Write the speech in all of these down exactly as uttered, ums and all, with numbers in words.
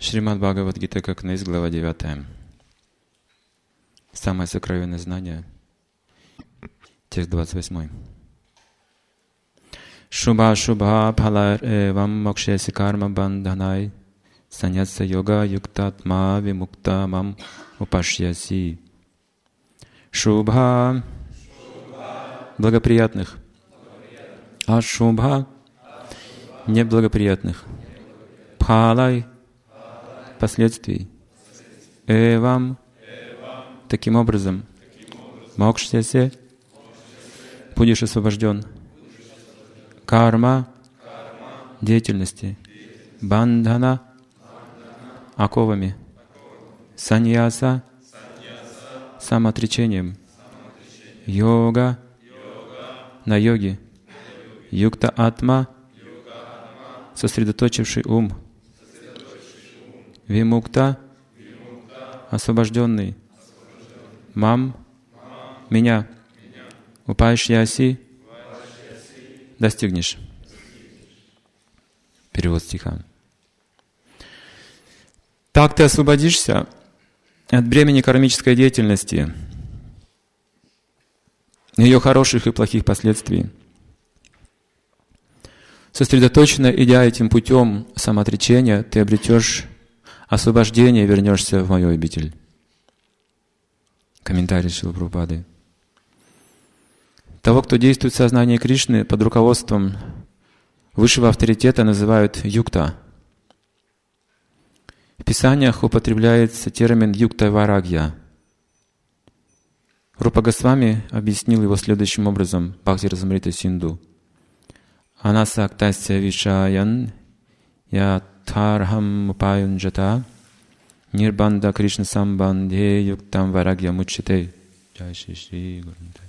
Шримад Бхагавад-гита, как наизусть, глава девятая. Самое сокровенное знание. Текст двадцать восьмой. Шубха шубха пхалар эвам мокшеси карма бандханай саньяса йога юктатма вимукта мам упашьяси. Шубха благоприятных, а шубха неблагоприятных. Пхалай последствий. Эвам таким образом. Мокшьяси будешь освобожден. Карма деятельности. Бандхана оковами. Саньяса самоотречением. Йога на йоге. Юкта атма сосредоточивший ум. Вимукта освобожденный. Мам меня. Упашьяси достигнешь. Перевод стиха. Так ты освободишься от бремени кармической деятельности, ее хороших и плохих последствий. Сосредоточенно идя этим путем самоотречения, ты обретешь освобождение и вернешься в мою обитель. Комментарий Шрилы Прабхупады. Того, кто действует в сознании Кришны под руководством высшего авторитета, называют юкта. В Писаниях употребляется термин юкта варагья. Рупа Госвами объяснил его следующим образом, Бхакти Расамрита Синду. Анаса актасya вишаян ятархам упаюнджата нирбанда Кришна самбандhe юктам варагья муччите. Джай Шри Шри Гурунтай.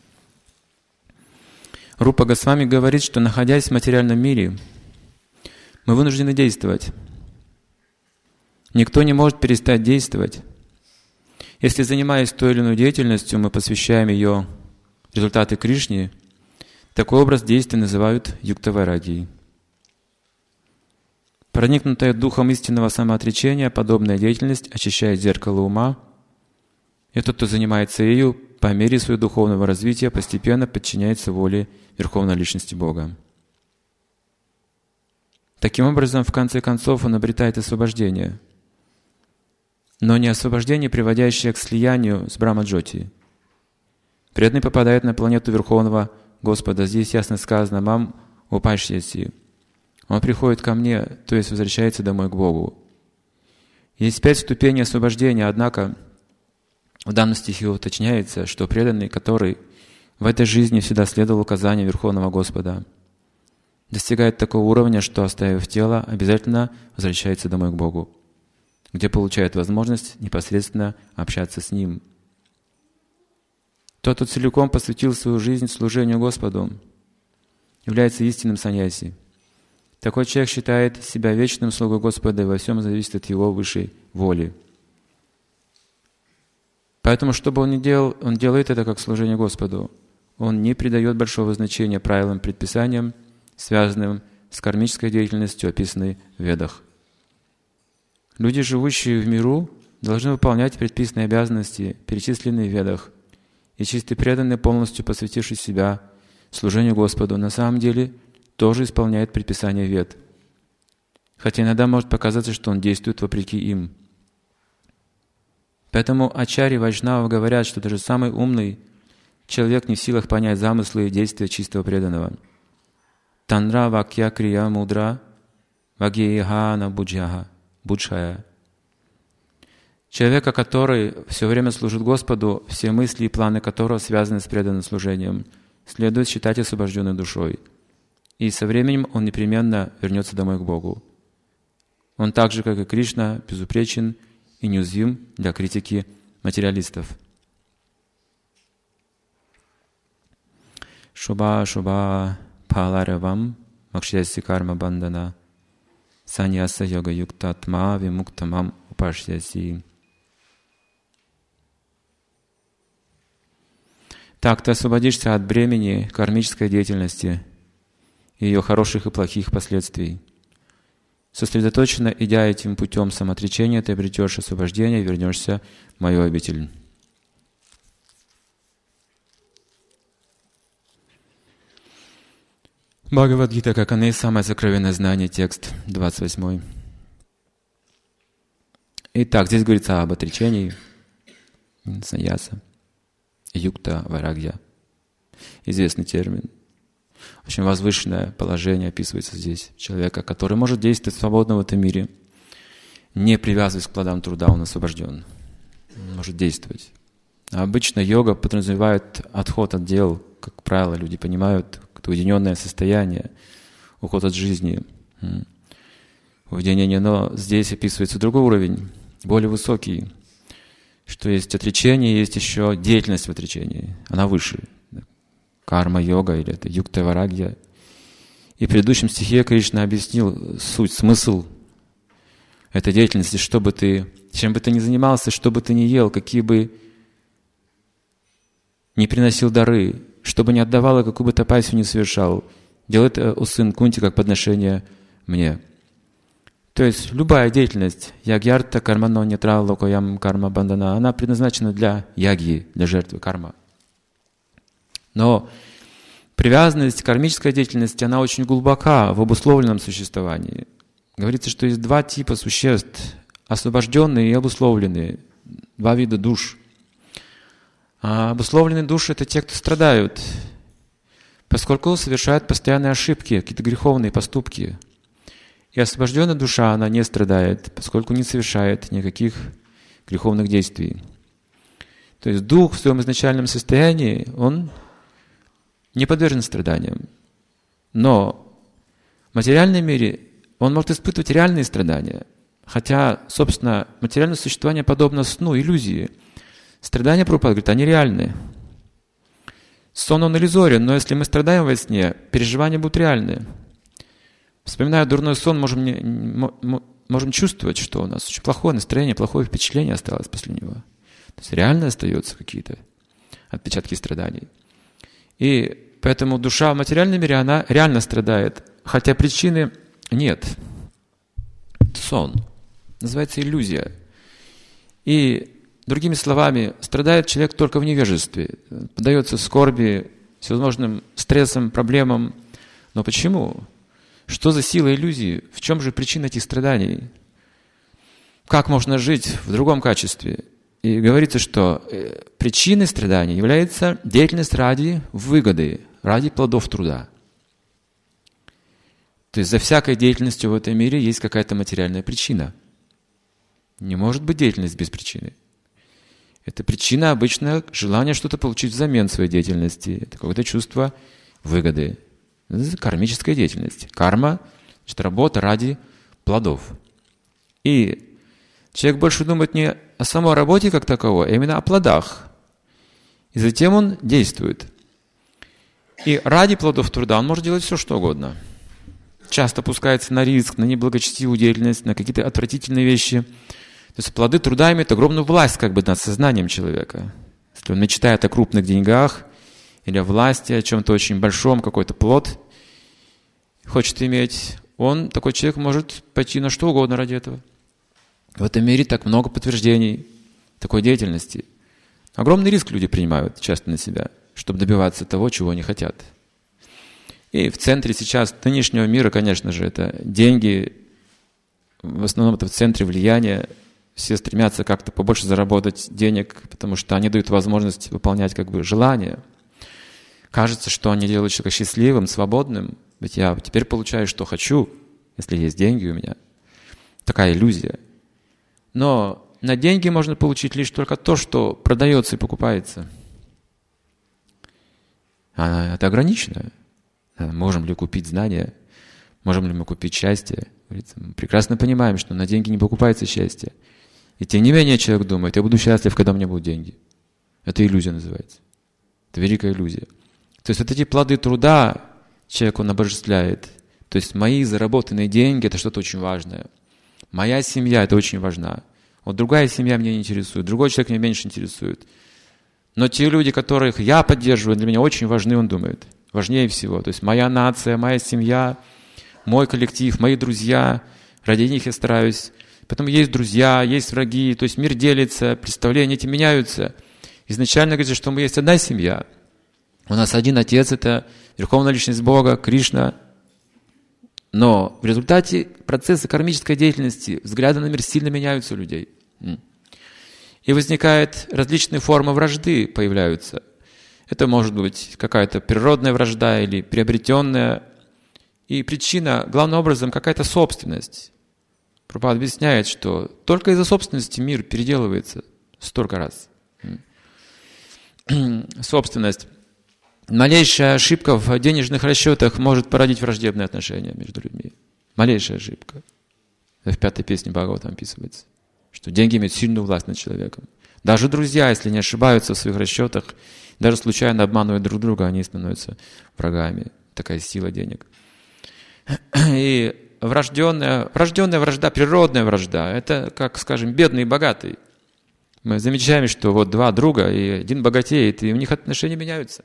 Рупа Госвами говорит, что, находясь в материальном мире, мы вынуждены действовать. Никто не может перестать действовать. Если, занимаясь той или иной деятельностью, мы посвящаем ее результаты Кришне, такой образ действия называют юкта-варагьей. Проникнутая духом истинного самоотречения, подобная деятельность очищает зеркало ума, и тот, кто занимается ею, по мере своего духовного развития постепенно подчиняется воле Верховной Личности Бога. Таким образом, в конце концов, он обретает освобождение. Но не освобождение, приводящее к слиянию с Брахма-джоти. Преданный попадает на планету Верховного Господа. Здесь ясно сказано «Мам упашьяси». Он приходит ко мне, то есть возвращается домой к Богу. Есть пять ступеней освобождения, однако в данном стихе уточняется, что преданный, который в этой жизни всегда следовал указаниям Верховного Господа, достигает такого уровня, что, оставив тело, обязательно возвращается домой к Богу, где получает возможность непосредственно общаться с Ним. Тот, кто целиком посвятил свою жизнь служению Господу, является истинным саньяси. Такой человек считает себя вечным слугой Господа, и во всем зависит от его высшей воли. Поэтому, что бы он ни делал, он делает это как служение Господу. Он не придает большого значения правилам, предписаниям, связанным с кармической деятельностью, описанной в Ведах. Люди, живущие в миру, должны выполнять предписанные обязанности, перечисленные в Ведах, и чистые преданные, полностью посвятившие себя служению Господу, на самом деле тоже исполняет предписания Вед, хотя иногда может показаться, что он действует вопреки им. Поэтому ачарьи вайшнавы говорят, что даже самый умный человек не в силах понять замыслы и действия чистого преданного. Танра вакья крия мудра вагьяхана буджьяха буджхая. Человека, который все время служит Господу, все мысли и планы которого связаны с преданным служением, следует считать освобожденной душой. И со временем он непременно вернется домой к Богу. Он так же, как и Кришна, безупречен и неуязвим для критики материалистов. Шубха шубха пхаларевам макшьяси карма бандана саньяса йога юктатма вимуктамам упашьяси. Так ты освободишься от бремени кармической деятельности и ее хороших и плохих последствий. Сосредоточенно идя этим путем самоотречения, ты обретешь освобождение и вернешься в мою обитель. Бхагавад-гита Какане, самое сокровенное знание, текст двадцать восьмой. Итак, здесь говорится об отречении, саньяса, юкта, вайрагья. Известный термин. Очень возвышенное положение описывается здесь человека, который может действовать свободно в этом мире, не привязываясь к плодам труда, он освобожден. Он может действовать. А обычно йога подразумевает отход от дел, как правило, люди понимают, это уединенное состояние, уход от жизни, уединение. Но здесь описывается другой уровень, более высокий, что есть отречение, есть еще деятельность в отречении, она выше. Карма-йога или это юкта-варагья. И в предыдущем стихе Кришна объяснил суть, смысл этой деятельности, что бы ты, чем бы ты ни занимался, что бы ты ни ел, какие бы ни приносил дары, что бы ни отдавал и какую бы тапасию ни совершал, делай это, о сын Кунти, как подношение мне. То есть любая деятельность, ягьярта, кармано, нетра, локоям, карма, бандана, она предназначена для ягьи, для жертвы, карма. Но привязанность к кармической деятельности, она очень глубока в обусловленном существовании. Говорится, что есть два типа существ, освобожденные и обусловленные, два вида душ. А обусловленные души — это те, кто страдают, поскольку совершают постоянные ошибки, какие-то греховные поступки. И освобожденная душа, она не страдает, поскольку не совершает никаких греховных действий. То есть дух в своем изначальном состоянии, он не подвержен страданиям. Но в материальном мире он может испытывать реальные страдания. Хотя, собственно, материальное существование подобно сну, иллюзии. Страдания, Прабхупада говорит, они реальны. Сон, он иллюзорен, но если мы страдаем во сне, переживания будут реальны. Вспоминая дурной сон, можем, не, можем чувствовать, что у нас очень плохое настроение, плохое впечатление осталось после него. То есть реально остаются какие-то отпечатки страданий. И поэтому душа в материальном мире, она реально страдает, хотя причины нет. Сон. Называется иллюзия. И, другими словами, страдает человек только в невежестве, поддается скорби, всевозможным стрессам, проблемам. Но почему? Что за сила иллюзии? В чем же причина этих страданий? Как можно жить в другом качестве? И говорится, что причиной страданий является деятельность ради выгоды, ради плодов труда. То есть за всякой деятельностью в этом мире есть какая-то материальная причина. Не может быть деятельность без причины. Эта причина обычно желание что-то получить взамен своей деятельности. Это какое-то чувство выгоды. Это кармическая деятельность. Карма – это работа ради плодов. И человек больше думает не о самой работе как таковой, а именно о плодах. И затем он действует. И ради плодов труда он может делать все, что угодно. Часто опускается на риск, на неблагочестивую деятельность, на какие-то отвратительные вещи. То есть плоды труда имеют огромную власть как бы над сознанием человека. Если он мечтает о крупных деньгах или о власти, о чем-то очень большом, какой-то плод хочет иметь, он, такой человек, может пойти на что угодно ради этого. В этом мире так много подтверждений такой деятельности. Огромный риск люди принимают часто на себя, чтобы добиваться того, чего они хотят. И в центре сейчас нынешнего мира, конечно же, это деньги. В основном это в центре влияния. Все стремятся как-то побольше заработать денег, потому что они дают возможность выполнять как бы желания. Кажется, что они делают человека счастливым, свободным. Ведь я теперь получаю, что хочу, если есть деньги у меня. Такая иллюзия. Но на деньги можно получить лишь только то, что продается и покупается. А это ограничено. Можем ли купить знания? Можем ли мы купить счастье? Мы прекрасно понимаем, что на деньги не покупается счастье. И тем не менее человек думает, я буду счастлив, когда у меня будут деньги. Это иллюзия называется. Это великая иллюзия. То есть вот эти плоды труда человек, он обожествляет. То есть мои заработанные деньги – это что-то очень важное. Моя семья – это очень важна. Вот другая семья меня не интересует, другой человек меня меньше интересует. Но те люди, которых я поддерживаю, для меня очень важны, он думает. Важнее всего. То есть моя нация, моя семья, мой коллектив, мои друзья, ради них я стараюсь. Потом есть друзья, есть враги, то есть мир делится, представления эти меняются. Изначально говорится, что мы есть одна семья. У нас один Отец, это Верховная Личность Бога, Кришна. Но в результате процесса кармической деятельности взгляды на мир сильно меняются у людей. И возникают различные формы вражды, появляются. Это может быть какая-то природная вражда или приобретенная. И причина, главным образом, какая-то собственность. Прабхупада объясняет, что только из-за собственности мир переделывается столько раз. Собственность. Малейшая ошибка в денежных расчетах может породить враждебные отношения между людьми. Малейшая ошибка. В пятой песне Бхагаватам описывается, что деньги имеют сильную власть над человеком. Даже друзья, если не ошибаются в своих расчетах, даже случайно обманывают друг друга, они становятся врагами. Такая сила денег. И врожденная, врожденная вражда, природная вражда, это, как, скажем, бедный и богатый. Мы замечаем, что вот два друга, и один богатеет, и у них отношения меняются.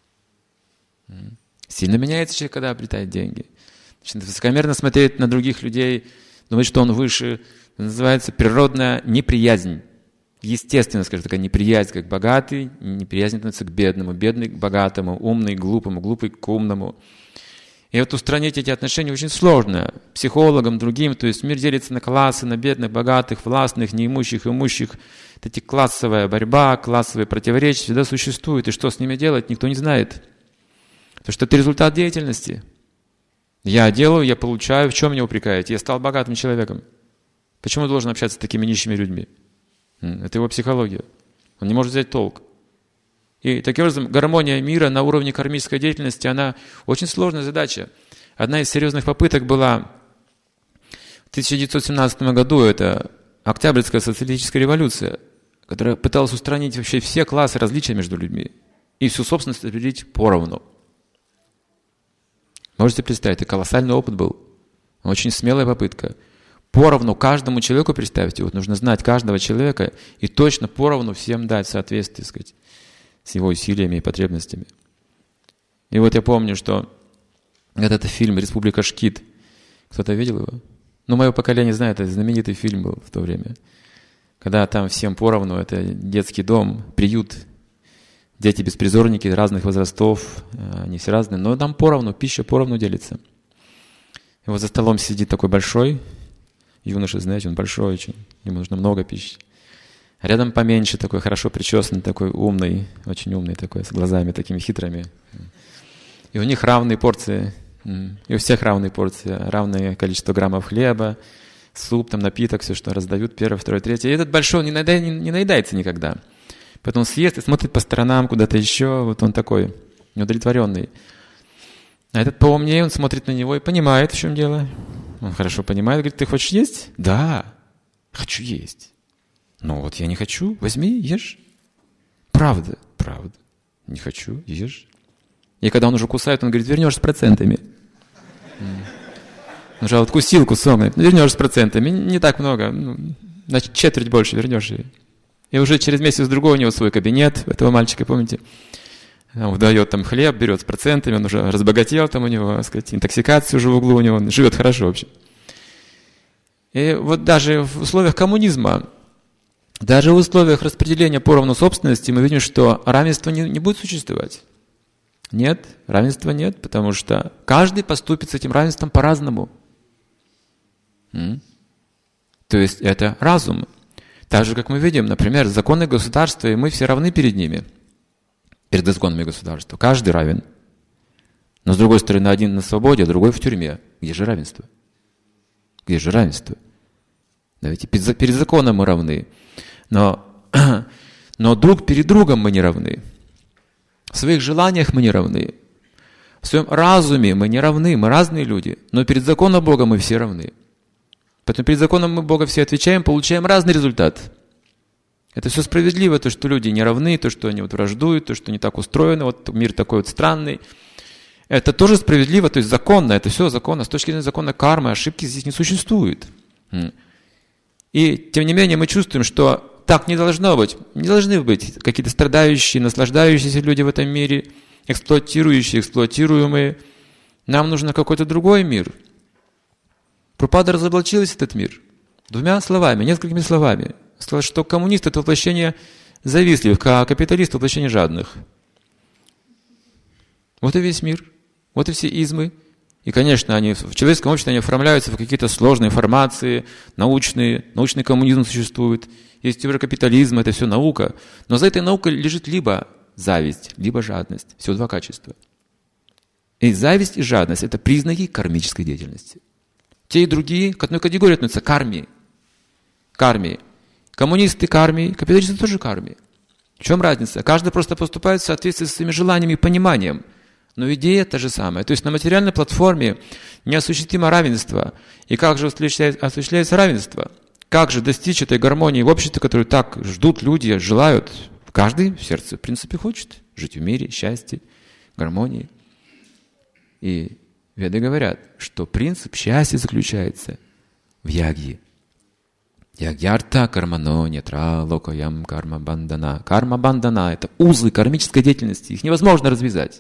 Сильно меняется человек, когда обретает деньги. Начинает высокомерно смотреть на других людей, думать, что он выше. Это называется природная неприязнь. Естественно, скажем, такая неприязнь, как богатый, неприязнь относится к бедному, бедный к богатому, умный к глупому, глупый к умному. И вот устранить эти отношения очень сложно. Психологам, другим, то есть мир делится на классы, на бедных, богатых, властных, неимущих, имущих. Вот эти классовая борьба, классовые противоречия всегда существуют. И что с ними делать, никто не знает. Потому что это результат деятельности. Я делаю, я получаю, в чем меня упрекаете? Я стал богатым человеком. Почему я должен общаться с такими нищими людьми? Это его психология. Он не может взять толк. И таким образом гармония мира на уровне кармической деятельности, она очень сложная задача. Одна из серьезных попыток была в тысяча девятьсот семнадцатом году, это Октябрьская социалистическая революция, которая пыталась устранить вообще все классы различия между людьми и всю собственность определить поровну. Можете представить, это колоссальный опыт был. Очень смелая попытка. Поровну каждому человеку представьте. Вот нужно знать каждого человека и точно поровну всем дать в соответствии, так сказать, с его усилиями и потребностями. И вот я помню, что этот фильм «Республика Шкид», кто-то видел его? Ну, мое поколение знает, это знаменитый фильм был в то время. Когда там всем поровну, это детский дом, приют, дети-беспризорники разных возрастов, они все разные, но там поровну, пища поровну делится. И вот за столом сидит такой большой юноша, знаете, он большой очень, ему нужно много пищи. А рядом поменьше такой, хорошо причесанный, такой умный, очень умный такой, с глазами такими хитрыми. И у них равные порции, и у всех равные порции, равное количество граммов хлеба, суп, там напиток, все, что раздают, первое, второе, третье. И этот большой не, наеда, не, не наедается никогда. Потом съест и смотрит по сторонам, куда-то еще, вот он такой неудовлетворенный. А этот поумнее, он смотрит на него и понимает, в чем дело. Он хорошо понимает, говорит, ты хочешь есть? Да, хочу есть. Ну вот я не хочу, возьми, ешь. Правда, правда, не хочу, ешь. И когда он уже кусает, он говорит, вернешь с процентами. Он уже откусил кусок, вернешь с процентами, не так много, значит четверть больше вернешь. И уже через месяц-другой у него свой кабинет, этого мальчика, помните? Он выдает там хлеб, берет с процентами, он уже разбогател, там у него, так сказать, интоксикация уже в углу у него, он живет хорошо вообще. И вот даже в условиях коммунизма, даже в условиях распределения поровну собственности мы видим, что равенство не, не будет существовать. Нет, равенства нет, потому что каждый поступит с этим равенством по-разному. М? То есть это разум. Так же, как мы видим, например, законы государства, и мы все равны перед ними. Перед законами государства. Каждый равен. Но с другой стороны, один на свободе, а другой в тюрьме. Где же равенство? Где же равенство? Да ведь перед законом мы равны. Но, но друг перед другом мы не равны. В своих желаниях мы не равны. В своем разуме мы не равны. Мы разные люди. Но перед законом Бога мы все равны. Поэтому перед законом мы Бога все отвечаем, получаем разный результат. Это все справедливо, то, что люди не равны, то, что они вот враждуют, то, что не так устроено, вот мир такой вот странный. Это тоже справедливо, то есть законно, это все законно. С точки зрения закона кармы ошибки здесь не существует. И тем не менее мы чувствуем, что так не должно быть. Не должны быть какие-то страдающие, наслаждающиеся люди в этом мире, эксплуатирующие, эксплуатируемые. Нам нужен какой-то другой мир. Прабхупада разоблачил весь этот мир двумя словами, несколькими словами. Сказал, что коммунист — это воплощение завистливых, а капиталист — воплощение жадных. Вот и весь мир, вот и все измы. И, конечно, они в человеческом обществе они оформляются в какие-то сложные формации, научные, научный коммунизм существует, есть теория капитализма, это все наука. Но за этой наукой лежит либо зависть, либо жадность. Всего два качества. И зависть, и жадность — это признаки кармической деятельности. Те и другие к одной категории относятся — карме. Карме. Коммунисты — карме, капиталисты — тоже карме. В чем разница? Каждый просто поступает в соответствии со своими желаниями и пониманием. Но идея та же самая. То есть на материальной платформе неосуществимо равенство. И как же осуществляется, осуществляется равенство? Как же достичь этой гармонии в обществе, которую так ждут люди, желают? Каждый в сердце, в принципе, хочет жить в мире, счастье, гармонии. И веды говорят, что принцип счастья заключается в ягье. Ягьярта кармано нетра локоям карма бандана. Карма бандана — это узлы кармической деятельности. Их невозможно развязать.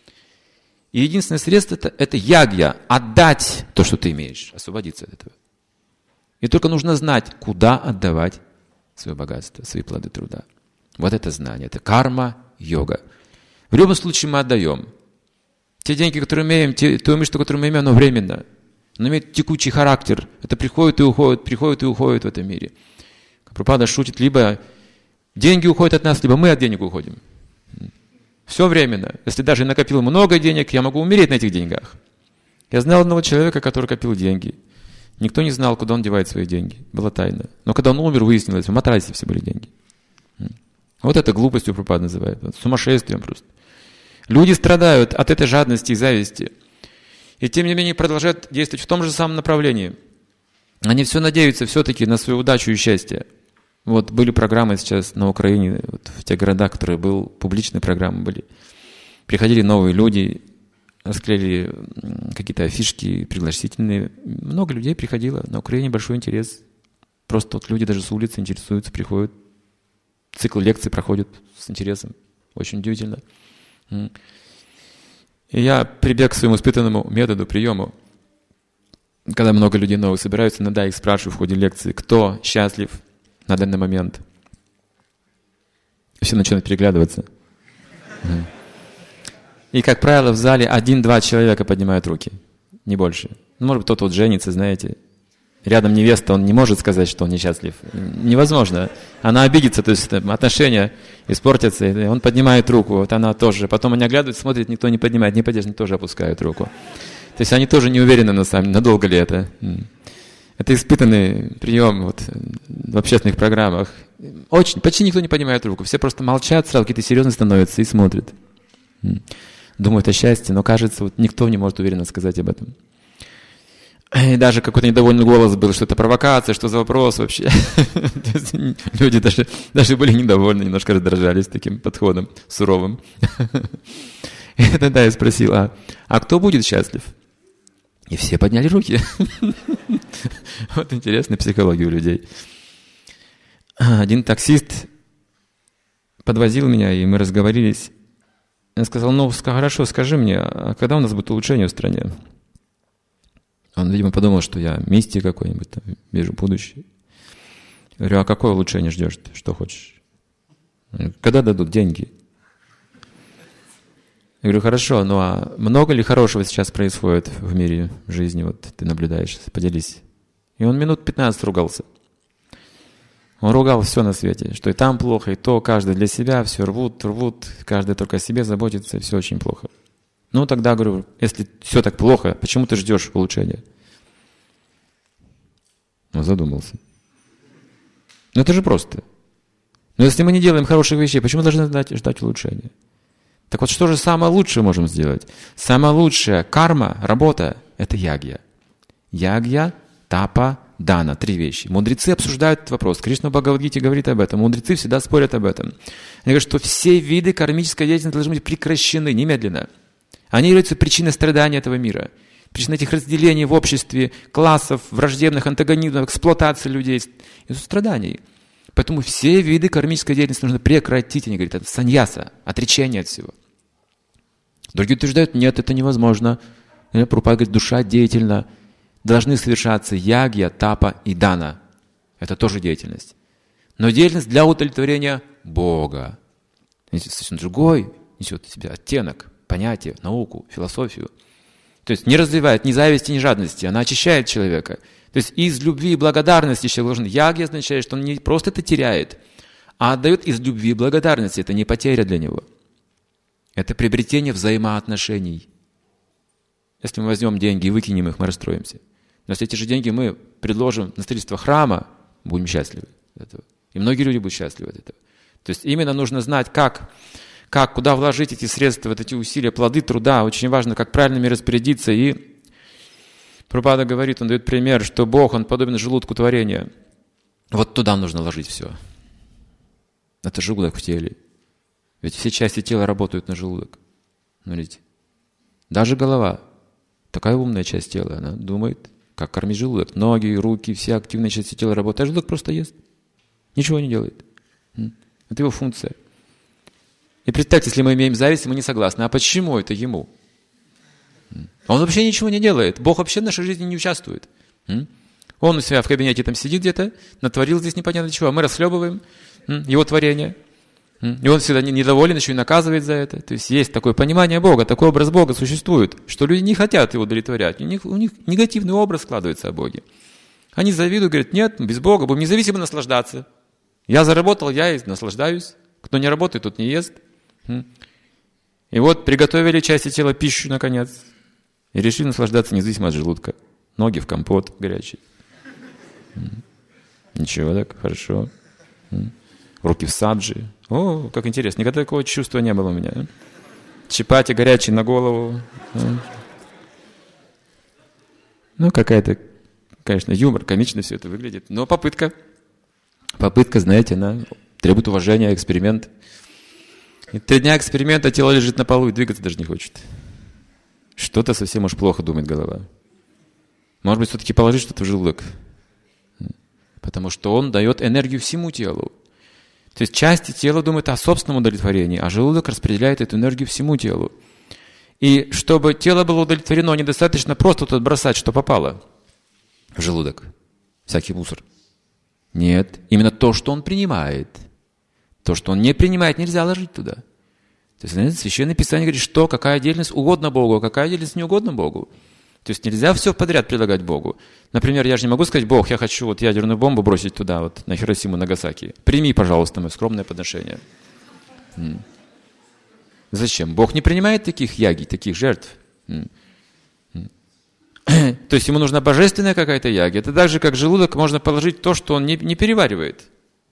И единственное средство это, — это ягья, отдать то, что ты имеешь, освободиться от этого. И только нужно знать, куда отдавать свое богатство, свои плоды труда. Вот это знание, это карма-йога. В любом случае мы отдаем. Те деньги, которые имеем, те, то имущество, которое мы имеем, оно временно. Оно имеет текучий характер. Это приходит и уходит, приходит и уходит в этом мире. Прабхупада шутит, либо деньги уходят от нас, либо мы от денег уходим. Все временно. Если даже я накопил много денег, я могу умереть на этих деньгах. Я знал одного человека, который копил деньги. Никто не знал, куда он девает свои деньги. Была тайна. Но когда он умер, выяснилось, в матрасе все были деньги. Вот это глупостью Прабхупада называет. Сумасшествием просто. Люди страдают от этой жадности и зависти. И тем не менее продолжают действовать в том же самом направлении. Они все надеются все-таки на свою удачу и счастье. Вот были программы сейчас на Украине, вот в тех городах, которые были, публичные программы были. Приходили новые люди, расклеили какие-то афишки пригласительные. Много людей приходило. На Украине большой интерес. Просто вот люди даже с улицы интересуются, приходят. Цикл лекций проходит с интересом. Очень удивительно. И я прибег к своему испытанному методу, приему. Когда много людей новых собираются, иногда их спрашиваю в ходе лекции, кто счастлив на данный момент. Все начинают переглядываться. И, как правило, в зале один-два человека поднимают руки, не больше. Ну, может быть, кто-то вот женится, знаете. Рядом невеста, он не может сказать, что он несчастлив. Невозможно. Она обидится, то есть отношения испортятся. И он поднимает руку, вот она тоже. Потом они оглядываются, смотрят, никто не поднимает. Не поддерживают, тоже опускают руку. То есть они тоже не уверены, на самом деле, надолго ли это. Это испытанный прием вот, в общественных программах. Очень, почти никто не поднимает руку. Все просто молчат, сразу какие-то серьезные становятся и смотрят. Думают о счастье, но кажется, вот никто не может уверенно сказать об этом. И даже какой-то недовольный голос был, что это провокация, что за вопрос вообще. Люди даже, даже были недовольны, немножко раздражались таким подходом суровым. И тогда я спросил, а, а кто будет счастлив? И все подняли руки. Вот интересная психология у людей. Один таксист подвозил меня, и мы разговорились. Я сказал, ну хорошо, скажи мне, а когда у нас будет улучшение в стране? Он, видимо, подумал, что я мистик какой-нибудь, там, вижу будущее. Я говорю, а какое улучшение ждешь ты? Что хочешь? Когда дадут деньги? Я говорю, хорошо, ну а много ли хорошего сейчас происходит в мире, в жизни? Вот ты наблюдаешь, поделись. И он минут пятнадцать ругался. Он ругал все на свете, что и там плохо, и то, каждый для себя, все рвут, рвут, каждый только о себе заботится, все очень плохо. Ну, тогда, говорю, если все так плохо, почему ты ждешь улучшения? Он задумался. Ну, это же просто. Но если мы не делаем хороших вещей, почему должны ждать, ждать улучшения? Так вот, что же самое лучшее можем сделать? Самая лучшая карма, работа – это ягья. Ягья, тапа, дана – три вещи. Мудрецы обсуждают этот вопрос. Кришна в Бхагавад-гите говорит об этом. Мудрецы всегда спорят об этом. Они говорят, что все виды кармической деятельности должны быть прекращены немедленно. Они являются причиной страдания этого мира. Причиной этих разделений в обществе, классов, враждебных антагонизмов, эксплуатации людей и страданий. Поэтому все виды кармической деятельности нужно прекратить. Они говорят, это саньяса, отречение от всего. Другие утверждают, нет, это невозможно. Прабхупада говорит, душа деятельна. должны совершаться ягья, тапа и дана. Это тоже деятельность. Но деятельность для удовлетворения Бога. Это совсем другой, несет в себе оттенок, понятие, науку, философию. То есть не развивает ни зависти, ни жадности, она очищает человека. То есть из любви и благодарности человек должен. Ягья означает, что он не просто это теряет, а отдает из любви и благодарности. Это не потеря для него. Это приобретение взаимоотношений. Если мы возьмем деньги и выкинем их, мы расстроимся. Но если эти же деньги мы предложим на строительство храма, будем счастливы от этого. И многие люди будут счастливы от этого. То есть именно нужно знать, как, как, куда вложить эти средства, вот эти усилия, плоды труда. Очень важно, как правильно ими распорядиться. И Прабхупада говорит, он дает пример, что Бог, Он подобен желудку творения. Вот туда нужно ложить все. Это желудок в теле. Ведь все части тела работают на желудок. Смотрите. Даже голова. Такая умная часть тела. Она думает, как кормить желудок. Ноги, руки, все активные части тела работают. А желудок просто ест. Ничего не делает. Это его функция. И представьте, если мы имеем зависть, мы не согласны. А почему это ему? Он вообще ничего не делает. Бог вообще в нашей жизни не участвует. Он у себя в кабинете там сидит где-то, натворил здесь непонятно чего, а мы расхлебываем его творение. И он всегда недоволен, еще и наказывает за это. То есть есть такое понимание Бога, такой образ Бога существует, что люди не хотят его удовлетворять. У них, у них негативный образ складывается о Боге. Они завидуют, говорят, нет, без Бога будем независимо наслаждаться. Я заработал, я и наслаждаюсь. Кто не работает, тот не ест. И вот приготовили части тела пищу, наконец, и решили наслаждаться независимо от желудка. Ноги в компот горячий. Ничего так, хорошо. Руки в саджи. О, как интересно, никогда такого чувства не было у меня. Чапати горячий на голову. Ну, какая-то, конечно, юмор, комично все это выглядит. Но попытка. Попытка, знаете, она требует уважения, эксперимент. И три дня эксперимента, тело лежит на полу и двигаться даже не хочет. Что-то совсем уж плохо думает голова. Может быть, все-таки положить что-то в желудок. Потому что он дает энергию всему телу. То есть части тела думают о собственном удовлетворении, а желудок распределяет эту энергию всему телу. И чтобы тело было удовлетворено, недостаточно просто тут бросать, что попало в желудок. Всякий мусор. Нет, именно то, что он принимает. То, что он не принимает, нельзя ложить туда. То есть, знаете, Священное Писание говорит, что какая деятельность угодна Богу, а какая деятельность не угодна Богу. То есть нельзя все подряд предлагать Богу. Например, я же не могу сказать, Бог, я хочу вот ядерную бомбу бросить туда, вот на Хиросиму, Нагасаки. Прими, пожалуйста, мое скромное подношение. М. Зачем? Бог не принимает таких ягий, таких жертв. М. М. То есть ему нужна божественная какая-то яги. Это так же, как желудок, можно положить то, что он не, не переваривает.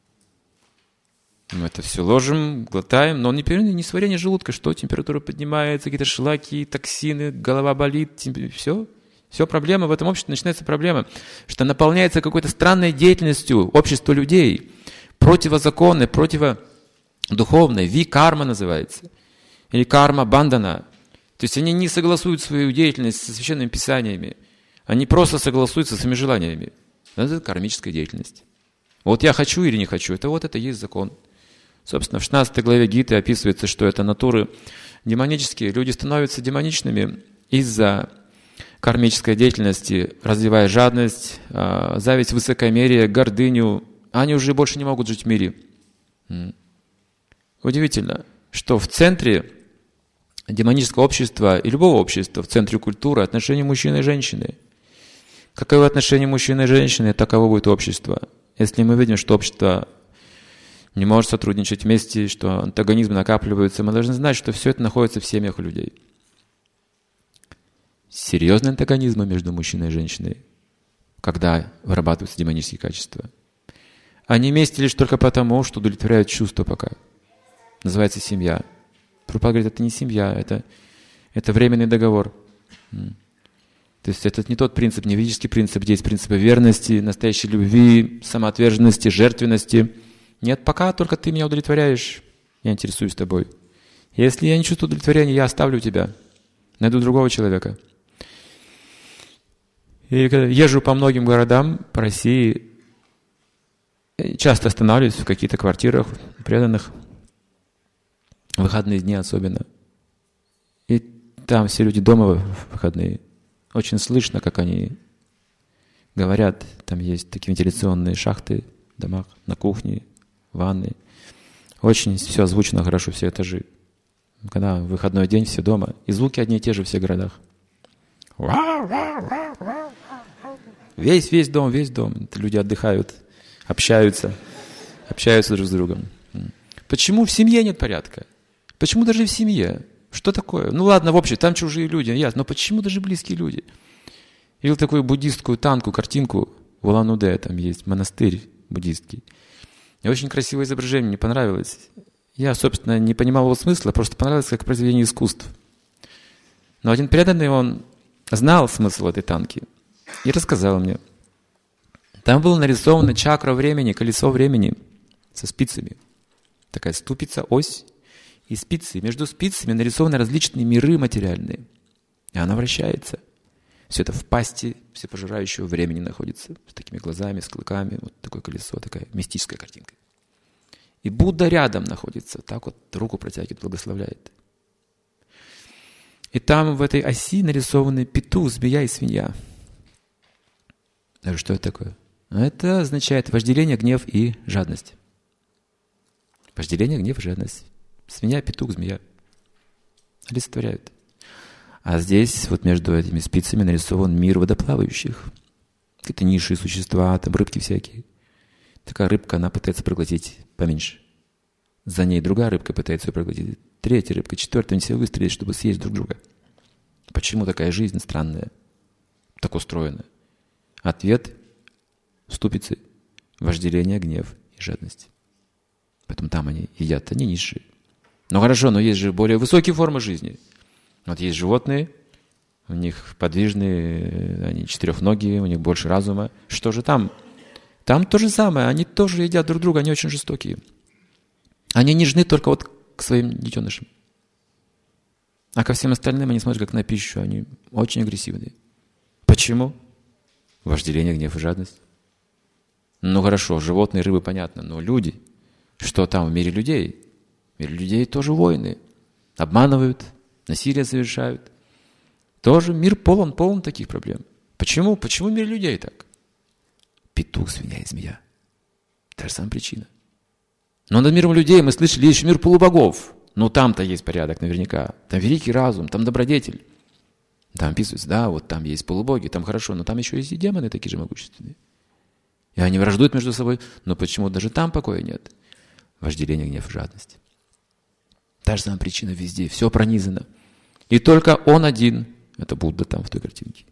Мы это все ложим, глотаем, но он не переваривает, не сварение желудка, что температура поднимается, какие-то шлаки, токсины, голова болит, все. Все проблема, в этом обществе начинается проблема, что наполняется какой-то странной деятельностью общества людей, противозаконной, противодуховной, ви-карма называется, или карма-бандана. То есть они не согласуют свою деятельность со священными писаниями, они просто согласуются со своими желаниями. Это кармическая деятельность. Вот я хочу или не хочу, это вот это есть закон. Собственно, в шестнадцатой главе Гиты описывается, что это натуры демонические. Люди становятся демоничными из-за кармической деятельности, развивая жадность, зависть, высокомерие, гордыню. Они уже больше не могут жить в мире. Удивительно, что в центре демонического общества и любого общества, в центре культуры, отношения мужчины и женщины. Каковы отношения мужчины и женщины, таково будет общество. Если мы видим, что общество не может сотрудничать вместе, что антагонизмы накапливаются, мы должны знать, что все это находится в семьях людей. Серьезные антагонизмы между мужчиной и женщиной, когда вырабатываются демонические качества. Они вместе лишь только потому, что удовлетворяют чувства пока. Называется семья. Прабхупада говорит, это не семья, это, это временный договор. То есть это не тот принцип, не ведический принцип, где есть принципы верности, настоящей любви, самоотверженности, жертвенности. Нет, пока только ты меня удовлетворяешь, я интересуюсь тобой. Если я не чувствую удовлетворения, я оставлю тебя, найду другого человека. И когда езжу по многим городам по России, часто останавливаюсь в каких-то квартирах преданных, в выходные дни особенно. И там все люди дома в выходные. Очень слышно, как они говорят, там есть такие вентиляционные шахты в домах, на кухне, ванны. Очень все озвучено хорошо, все этажи. Когда выходной день, все дома, и звуки одни и те же в всех городах. Весь, весь дом, весь дом. Люди отдыхают, общаются, общаются друг с другом. Почему в семье нет порядка? Почему даже в семье? Что такое? Ну ладно, в общем, там чужие люди, ясно, но почему даже близкие люди? Видел такую буддистскую танку, картинку в Улан-Удэ, там есть монастырь буддистский. И очень красивое изображение, мне понравилось. Я, собственно, не понимал его смысла, просто понравилось как произведение искусств. Но один преданный, он знал смысл этой танки и рассказал мне. Там было нарисовано чакра времени, колесо времени со спицами. Такая ступица, ось и спицы. Между спицами нарисованы различные миры материальные. И она вращается. Все это в пасти всепожирающего времени находится. С такими глазами, с клыками. Вот такое колесо, такая мистическая картинка. И Будда рядом находится. Так вот руку протягивает, благословляет. И там в этой оси нарисованы петух, змея и свинья. Что это такое? Это означает вожделение, гнев и жадность. Вожделение, гнев и жадность. Свинья, петух, змея. Олицетворяют. А здесь вот между этими спицами нарисован мир водоплавающих. Какие-то низшие существа, там рыбки всякие. Такая рыбка, она пытается проглотить поменьше. За ней другая рыбка пытается ее проглотить. Третья рыбка, четвертая, они все выстрелят, чтобы съесть друг друга. Почему такая жизнь странная, так устроена? Ответ в ступице. Вожделение, гнев и жадность. Поэтому там они едят, они низшие. Ну хорошо, но есть же более высокие формы жизни. Вот есть животные, у них подвижные, они четырехногие, у них больше разума. Что же там? Там то же самое, они тоже едят друг друга, они очень жестокие. Они нежны только вот к своим детенышам. А ко всем остальным они смотрят как на пищу, они очень агрессивные. Почему? Вожделение, гнев и жадность. Ну хорошо, животные, рыбы, понятно, но люди, что там в мире людей? В мире людей тоже войны. Обманывают, насилие совершают. Тоже мир полон, полон таких проблем. Почему? Почему мир людей так? Петух, свинья и змея. Та же самая причина. Но над миром людей мы слышали еще мир полубогов. Ну там-то есть порядок наверняка. Там великий разум, там добродетель. Там описывается, да, вот там есть полубоги, там хорошо, но там еще есть и демоны такие же могущественные. И они враждуют между собой, но почему даже там покоя нет? Вожделение, гнев и жадность. Та же самая причина везде, все пронизано. И только он один, это Будда там в той картинке.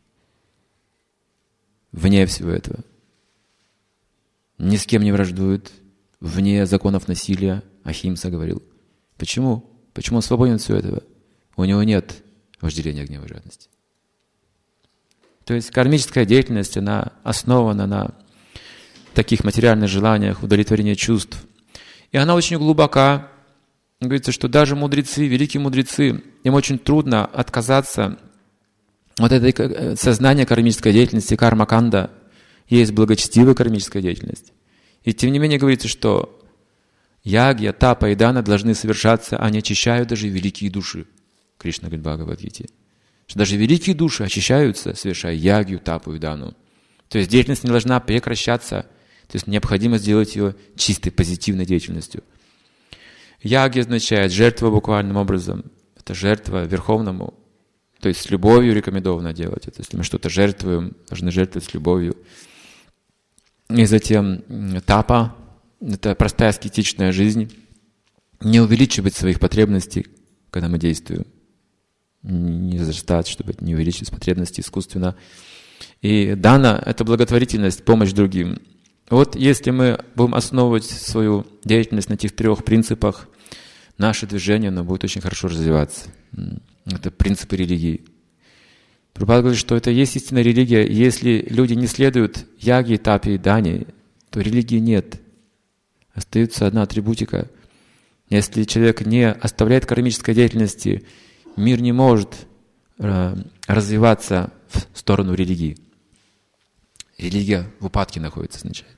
Вне всего этого. Ни с кем не враждует, вне законов насилия, Ахимса говорил. Почему? Почему он свободен от всего этого? У него нет вожделения, гнева и жадности. То есть кармическая деятельность, она основана на таких материальных желаниях, удовлетворении чувств. И она очень глубока. Говорится, что даже мудрецы, великие мудрецы, им очень трудно отказаться от этой сознания кармической деятельности, карма-канда. Есть благочестивая кармическая деятельность. И тем не менее говорится, что ягья, тапа и дана должны совершаться, они очищают даже великие души. Кришна говорит в Бхагавад-гите. Что даже великие души очищаются, совершая ягью, тапу и дану. То есть деятельность не должна прекращаться. То есть необходимо сделать ее чистой, позитивной деятельностью. Яги означает жертва буквальным образом. Это жертва Верховному. То есть с любовью рекомендовано делать это. Если мы что-то жертвуем, должны жертвовать с любовью. И затем тапа. Это простая аскетичная жизнь. Не увеличивать своих потребностей, когда мы действуем. Не возрастать, чтобы не увеличить потребности искусственно. И дана – это благотворительность, помощь другим. Вот если мы будем основывать свою деятельность на этих трех принципах, наше движение, оно будет очень хорошо развиваться. Это принципы религии. Прабхупада говорит, что это есть истинная религия. Если люди не следуют яге, тапе и дане, то религии нет. Остается одна атрибутика. Если человек не оставляет кармической деятельности, мир не может развиваться в сторону религии. Религия в упадке находится, означает.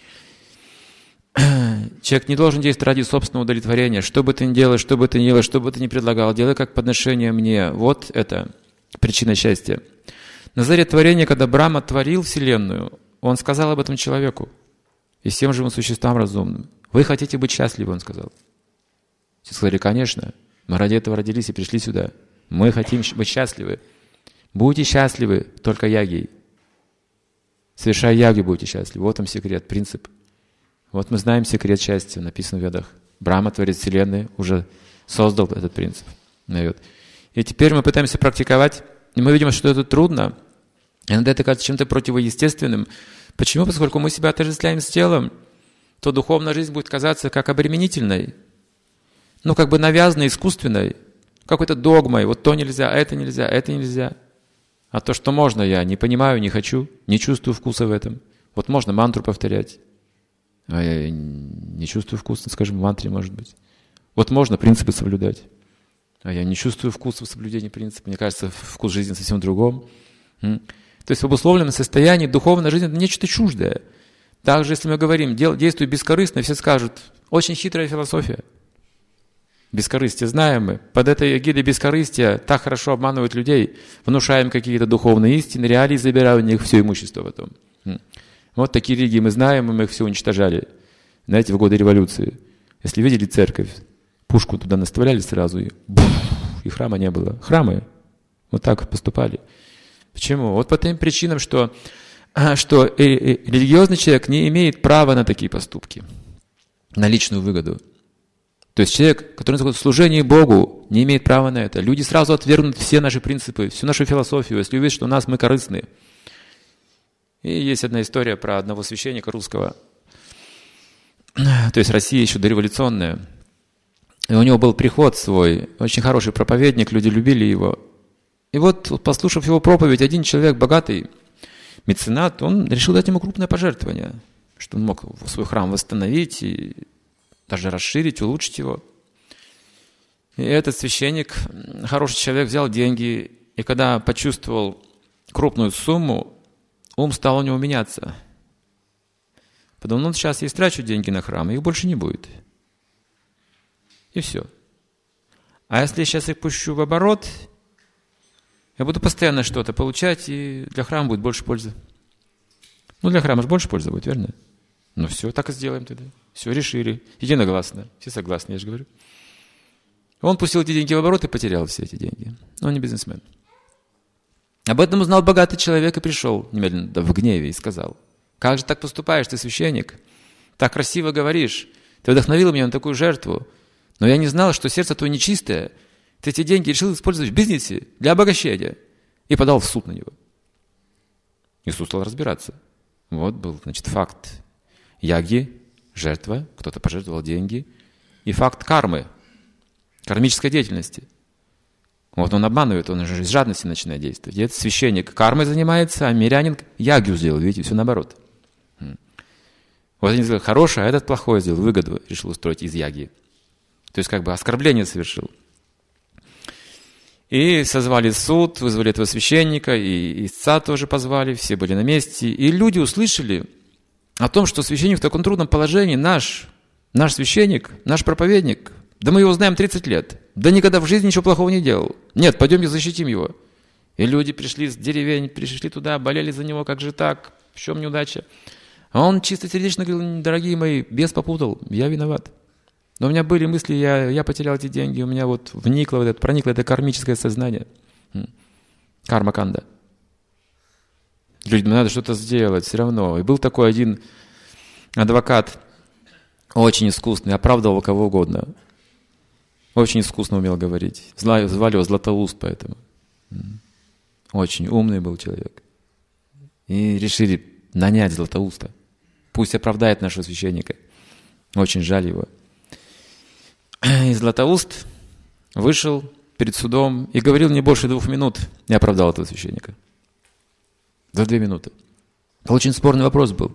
Человек не должен действовать ради собственного удовлетворения. Что бы ты ни делал, что бы ты ни делал, что бы ты ни предлагал, делай как подношение мне. Вот это причина счастья. На заре творения, когда Брахма творил Вселенную, Он сказал об этом человеку и всем живым существам разумным. Вы хотите быть счастливы, он сказал. Все сказали, конечно, мы ради этого родились и пришли сюда. Мы хотим быть счастливы. Будьте счастливы, только ягей. Совершая яги, будете счастливы. Вот он секрет, принцип. Вот мы знаем секрет счастья, написан в Ведах. Брахма, Творец Вселенной, уже создал этот принцип. И теперь мы пытаемся практиковать, и мы видим, что это трудно. Иногда это кажется чем-то противоестественным. Почему? Поскольку мы себя отождествляем с телом, то духовная жизнь будет казаться как обременительной, ну, как бы навязанной, искусственной, какой-то догмой. Вот то нельзя, это нельзя, это нельзя. А то, что можно, я не понимаю, не хочу, не чувствую вкуса в этом. Вот можно мантру повторять, а я не чувствую вкуса, скажем, в мантре, может быть. Вот можно принципы соблюдать, а я не чувствую вкуса в соблюдении принципа. Мне кажется, вкус жизни совсем другом. То есть в обусловленном состоянии духовная жизнь – это нечто чуждое. Также, если мы говорим, действуй бескорыстно, все скажут, очень хитрая философия. Бескорыстие знаем мы. Под этой эгидой бескорыстия так хорошо обманывают людей, внушаем какие-то духовные истины, реалии, забирая у них все имущество потом. Вот такие религии мы знаем, и мы их все уничтожали. Знаете, в годы революции. Если видели церковь, пушку туда наставляли сразу, и, буф, и храма не было. Храмы вот так поступали. Почему? Вот по тем причинам, что, что религиозный человек не имеет права на такие поступки, на личную выгоду. То есть человек, который находится в служении Богу, не имеет права на это. Люди сразу отвергнут все наши принципы, всю нашу философию, если увидят, что у нас мы корыстны. И есть одна история про одного священника русского, то есть Россия еще дореволюционная. И у него был приход свой, очень хороший проповедник, люди любили его. И вот, послушав его проповедь, один человек, богатый меценат, он решил дать ему крупное пожертвование, что он мог свой храм восстановить и даже расширить, улучшить его. И этот священник, хороший человек, взял деньги, и когда почувствовал крупную сумму, ум стал у него меняться. Подумал, ну сейчас я истрачу деньги на храм, их больше не будет. И все. А если я сейчас их пущу в оборот, я буду постоянно что-то получать, и для храма будет больше пользы. Ну, для храма же больше пользы будет, верно? Ну все, так и сделаем тогда. Все, решили. Единогласно. Все согласны, я же говорю. Он пустил эти деньги в оборот и потерял все эти деньги. Он не бизнесмен. Об этом узнал богатый человек и пришел немедленно в гневе и сказал: как же так поступаешь, ты священник? Так красиво говоришь. Ты вдохновил меня на такую жертву. Но я не знал, что сердце твое нечистое. Ты эти деньги решил использовать в бизнесе для обогащения. И подал в суд на него. Иисус стал разбираться. Вот был, значит, факт яги, жертва, кто-то пожертвовал деньги, и факт кармы, кармической деятельности. Вот он обманывает, он же из жадности начинает действовать. И этот священник кармой занимается, а мирянин ягью сделал, видите, все наоборот. Вот они сказали, хорошее, а этот плохое сделал, выгоду решил устроить из яги. То есть как бы оскорбление совершил. И созвали суд, вызвали этого священника, и истца тоже позвали, все были на месте. И люди услышали о том, что священник в таком трудном положении, наш, наш священник, наш проповедник, да мы его знаем тридцать лет, да никогда в жизни ничего плохого не делал. Нет, пойдемте защитим его. И люди пришли с деревень, пришли туда, болели за него, как же так, в чем неудача. А он чистосердечно говорил, дорогие мои, бес попутал, я виноват. Но у меня были мысли, я, я потерял эти деньги, у меня вот вникло, вот это, проникло это кармическое сознание. Карма-канда. Людям надо что-то сделать все равно. И был такой один адвокат, очень искусный, оправдывал кого угодно. Очень искусно умел говорить. Звали его Златоуст поэтому. Очень умный был человек. И решили нанять Златоуста. Пусть оправдает нашего священника. Очень жаль его. И Златоуст вышел перед судом и говорил не больше двух минут. И оправдал этого священника. За две минуты. Очень спорный вопрос был.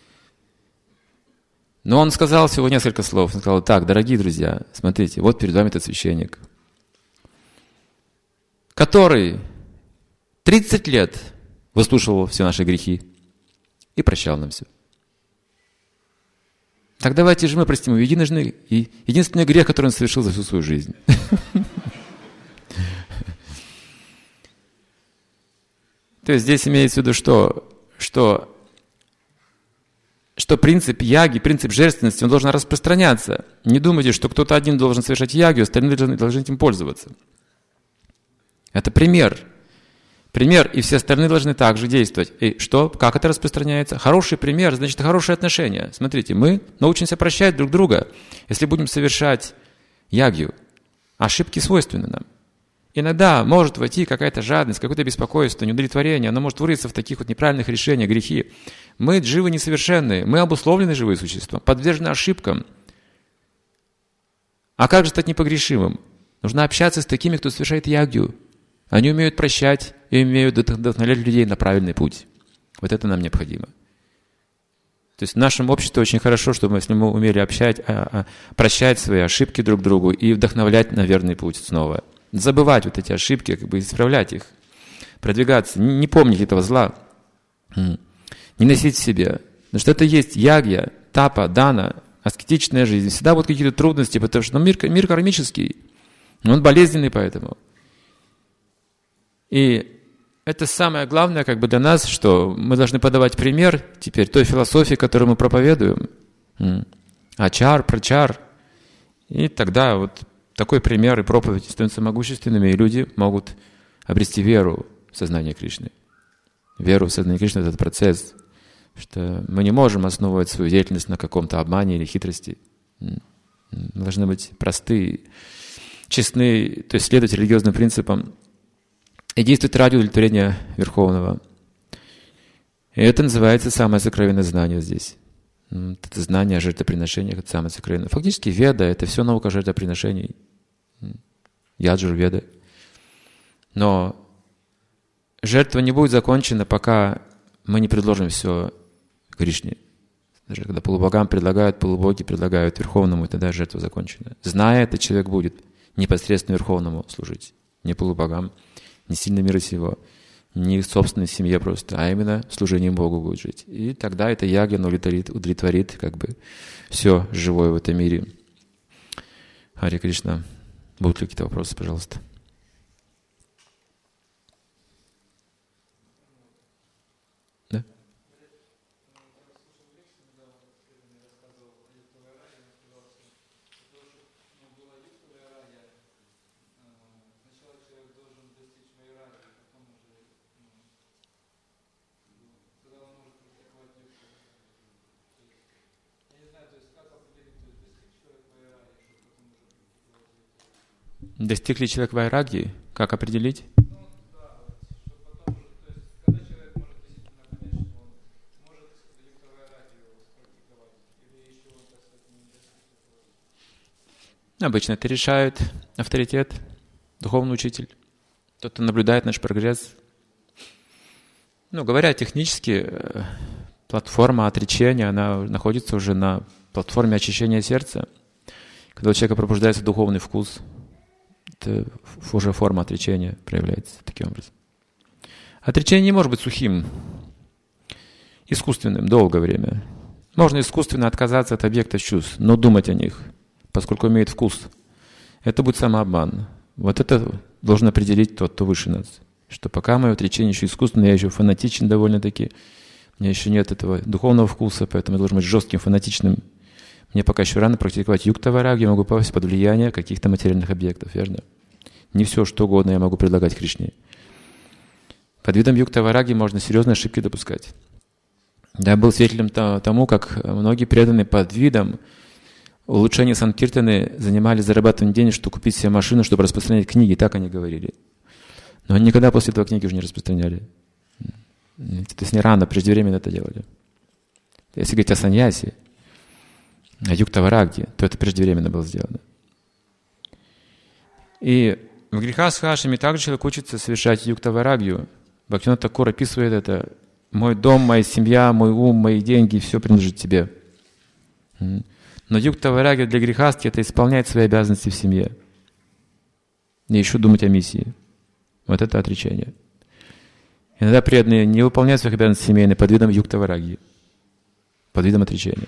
Но он сказал всего несколько слов. Он сказал, так, дорогие друзья, смотрите, вот перед вами этот священник, который тридцать лет выслушивал все наши грехи и прощал нам все. Так давайте же мы простим его единожды и единственный грех, который он совершил за всю свою жизнь. То есть здесь имеется в виду, что, что что принцип яги, принцип жертвенности, он должен распространяться. Не думайте, что кто-то один должен совершать ягью, остальные должны, должны этим пользоваться. Это пример. Пример, и все остальные должны также действовать. И что? Как это распространяется? Хороший пример, значит, хорошие отношения. Смотрите, мы научимся прощать друг друга, если будем совершать ягью. Ошибки свойственны нам. Иногда может войти какая-то жадность, какое-то беспокойство, неудовлетворение, оно может вырыться в таких вот неправильных решениях, грехи. Мы живы несовершенные, мы обусловлены живые существа, подвержены ошибкам. А как же стать непогрешимым? Нужно общаться с такими, кто совершает ягью. Они умеют прощать и умеют вдохновлять людей на правильный путь. Вот это нам необходимо. То есть в нашем обществе очень хорошо, чтобы если мы умели общать, а, а, прощать свои ошибки друг другу и вдохновлять на верный путь снова. Забывать вот эти ошибки, как бы исправлять их, продвигаться, не, не помнить этого зла, не носить в себе. Потому что это есть ягья, тапа, дана, аскетичная жизнь. Всегда будут какие-то трудности, потому что ну, мир, мир кармический, он болезненный поэтому. И это самое главное как бы для нас, что мы должны подавать пример теперь той философии, которую мы проповедуем. Ачар, прачар. И тогда вот такой пример и проповедь становятся могущественными, и люди могут обрести веру в сознание Кришны. Веру в сознание Кришны — это этот процесс, что мы не можем основывать свою деятельность на каком-то обмане или хитрости. Мы должны быть просты, честны, то есть следовать религиозным принципам и действовать ради удовлетворения Верховного. И это называется самое сокровенное знание здесь. Это знание о жертвоприношениях, это самое сокровенное. Фактически Веда — это все наука жертвоприношений. Яджур Веда. Но жертва не будет закончена, пока мы не предложим все Кришне. Даже когда полубогам предлагают, полубоги предлагают Верховному, тогда жертва закончена. Зная это, человек будет непосредственно Верховному служить. Не полубогам, не сильно мира сего, не в собственной семье просто, а именно служением Богу будет жить. И тогда эта ягья удовлетворит, удовлетворит как бы все живое в этом мире. Харе Кришна. Будут ли какие-то вопросы, пожалуйста? Да? Достиг ли человек вайраги? Как определить? Обычно это решает авторитет, духовный учитель, тот, кто наблюдает наш прогресс. Ну, говоря технически, платформа отречения, она находится уже на платформе очищения сердца. Когда у человека пробуждается духовный вкус, это уже форма отречения проявляется таким образом. Отречение не может быть сухим, искусственным долгое время. Можно искусственно отказаться от объектов чувств, но думать о них, поскольку имеет вкус. Это будет самообман. Вот это должен определить тот, кто выше нас. Что пока мое отречение еще искусственное, я еще фанатичен довольно-таки, у меня еще нет этого духовного вкуса, поэтому я должен быть жестким, фанатичным. Мне пока еще рано практиковать юкта-вайрагью, я могу попасть под влияние каких-то материальных объектов, верно? Не все, что угодно я могу предлагать Кришне. Под видом юкта-вайрагьи можно серьезные ошибки допускать. Я был свидетелем тому, как многие преданные под видом улучшения санкиртаны занимались зарабатыванием денег, чтобы купить себе машину, чтобы распространять книги, так они говорили. Но они никогда после этого книги уже не распространяли. То есть не рано, преждевременно это делали. Если говорить о саньясе, о юкта-вайрагьи, то это преждевременно было сделано. И в грехах с хашами также человек учится совершать юкта-вайрагью. Бхактивинода Такур описывает это: «Мой дом, моя семья, мой ум, мои деньги, все принадлежит тебе». Но юкта-вайрагья для грехастхи — это исполнять свои обязанности в семье. И еще думать о миссии. Вот это отречение. Иногда преданные не выполняют своих обязанностей семейных под видом юкта-вайрагьи, под видом отречения.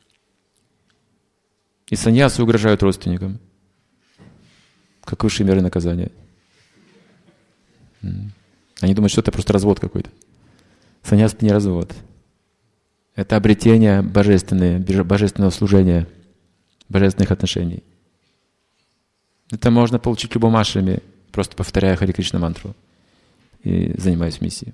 И саньясы угрожают родственникам, как высшие меры наказания. Они думают, что это просто развод какой-то. Саньяс — это не развод. Это обретение божественное, божественного служения, божественных отношений. Это можно получить любым ашраме, просто повторяя Харе Кришна мантру и занимаясь миссией.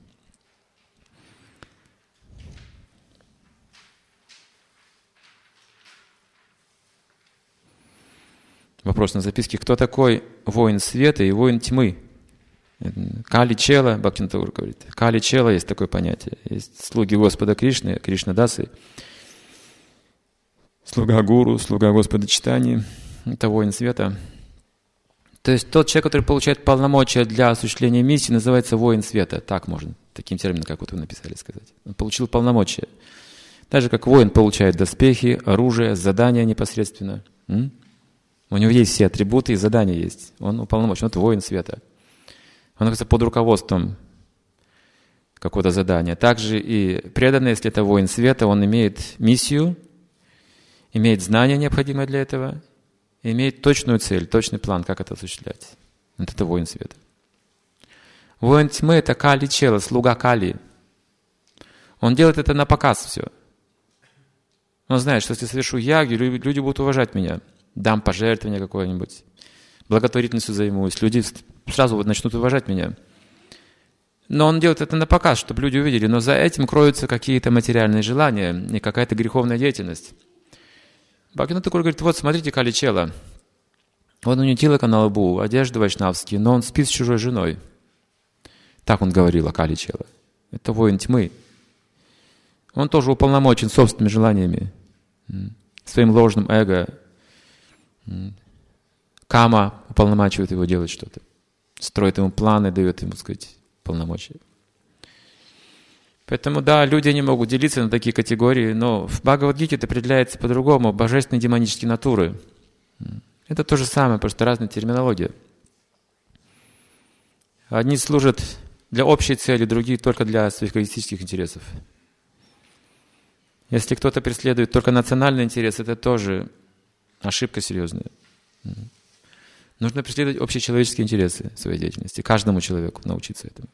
Вопрос на записке. Кто такой воин света и воин тьмы? Кали Чела, Бхактивинода Тхакур говорит. Кали Чела есть такое понятие. Есть слуги Господа Кришны, Кришнадасы. Слуга Гуру, слуга Господа Читани. Это воин света. То есть тот человек, который получает полномочия для осуществления миссии, называется воин света. Так можно, таким термином, как вот вы написали, сказать. Он получил полномочия. Так же, как воин получает доспехи, оружие, задания непосредственно. М? У него есть все атрибуты и задания есть. Он уполномочен. Это воин света. Он находится под руководством какого-то задания. Также и преданный, если это воин света, он имеет миссию, имеет знания, необходимые для этого, имеет точную цель, точный план, как это осуществлять. Вот это воин света. Воин тьмы — это Кали Чела, слуга Кали. Он делает это на показ все. Он знает, что если совершу ягью, люди будут уважать меня. Дам пожертвование какое-нибудь, благотворительностью займусь, люди сразу вот начнут уважать меня. Но он делает это на показ, чтобы люди увидели, но за этим кроются какие-то материальные желания и какая-то греховная деятельность. Бхактивинода Тхакур говорит, вот смотрите, Кали Чела, вот у него тилака на лбу, одежда вайшнавские, но он спит с чужой женой. Так он говорил о Кали Чела. Это воин тьмы. Он тоже уполномочен собственными желаниями, своим ложным эго. Кама уполномачивает его делать что-то, строит ему планы, дает ему, так сказать, полномочия. Поэтому, да, люди не могут делиться на такие категории, но в Бхагавад-гите это определяется по-другому, божественные демонические натуры. Это то же самое, просто разная терминология. Одни служат для общей цели, другие только для своих эгоистических интересов. Если кто-то преследует только национальный интерес, это тоже ошибка серьезная. Нужно преследовать общечеловеческие интересы в своей деятельности. Каждому человеку научиться этому.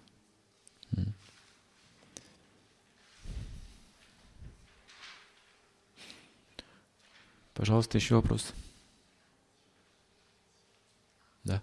Пожалуйста, еще вопрос. Да.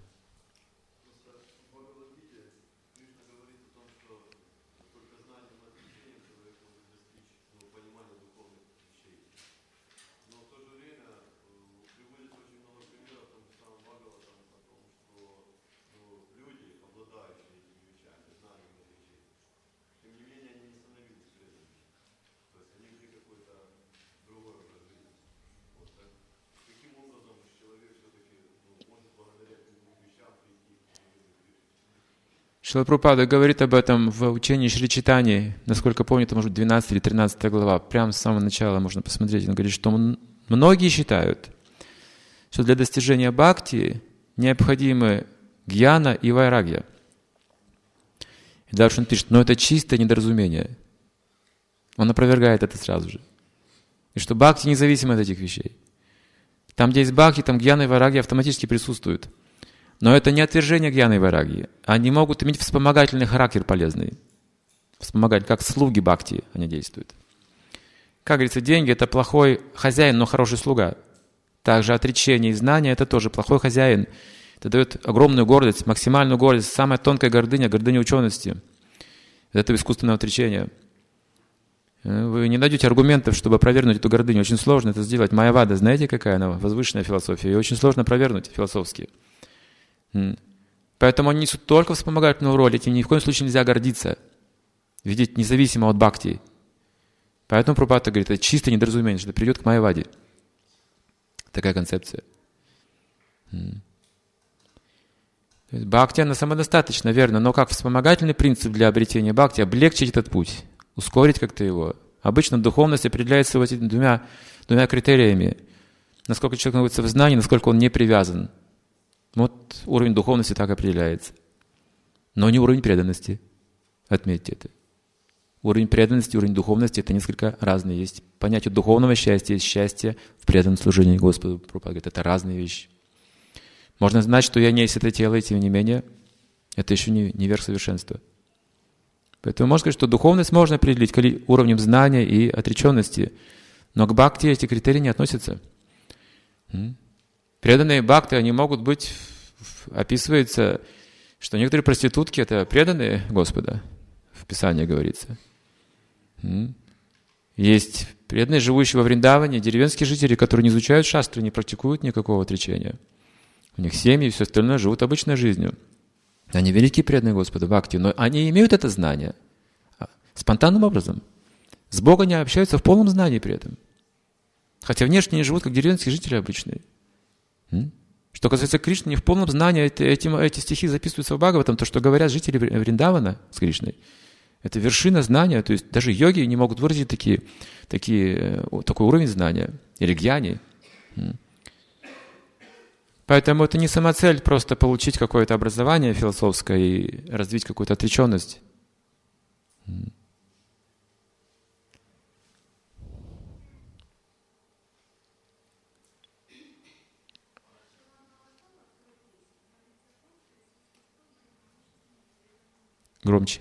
Шрила Прабхупада говорит об этом в учении Шри Чайтаньи, насколько помню, это может быть двенадцатая или тринадцатая глава, прямо с самого начала можно посмотреть. Он говорит, что многие считают, что для достижения бхакти необходимы гьяна и вайрагья. И дальше он пишет, но это чистое недоразумение. Он опровергает это сразу же. И что бхакти независимо от этих вещей. Там, где есть бхакти, там гьяна и вайрагья автоматически присутствуют. Но это не отвержение гьяны и вайрагьи. Они могут иметь вспомогательный характер полезный. Вспомогательный, как слуги бхакти они действуют. Как говорится, деньги — это плохой хозяин, но хороший слуга. Также отречение и знание — это тоже плохой хозяин. Это дает огромную гордость, максимальную гордость, самая тонкая гордыня, гордыня учености. Это искусственное отречение. Вы не найдете аргументов, чтобы опровергнуть эту гордыню. Очень сложно это сделать. Майявада, знаете, какая она? Возвышенная философия. Ее очень сложно опровергнуть философски. Поэтому они несут только вспомогательную роль, этим ни в коем случае нельзя гордиться, видеть независимо от бхакти. Поэтому Прабхупада говорит, это чистое недоразумение, что придет к майяваде. Такая концепция. Бхакти, она самодостаточна, верно, но как вспомогательный принцип для обретения бхакти, облегчить этот путь, ускорить как-то его. Обычно духовность определяется вот этими двумя, двумя критериями. Насколько человек находится в знании, насколько он не привязан. Вот уровень духовности так определяется. Но не уровень преданности. Отметьте это. Уровень преданности, уровень духовности — это несколько разные. Есть понятие духовного счастья, есть счастье в преданном служении Господу. Прабхупада говорит, это разные вещи. Можно знать, что я не есть это тело, и тем не менее, это еще не, не верх совершенства. Поэтому можно сказать, что духовность можно определить уровнем знания и отреченности, но к бхакти эти критерии не относятся. Преданные бхакты, они могут быть, описывается, что некоторые проститутки — это преданные Господа, в Писании говорится. Есть преданные, живущие во Вриндаване, деревенские жители, которые не изучают шастры, не практикуют никакого отречения. У них семьи и все остальное, живут обычной жизнью. Они великие преданные Господа, бхакти, но они имеют это знание спонтанным образом. С Богом они общаются в полном знании при этом. Хотя внешне они живут, как деревенские жители обычные. Что касается Кришны, не в полном знании, эти, эти стихи записываются в Бхагаватам, то, что говорят жители Вриндавана с Кришной. Это вершина знания, то есть даже йоги не могут выразить такие, такие, такой уровень знания, или гьяни. Поэтому это не самоцель просто получить какое-то образование философское и развить какую-то отреченность. Громче.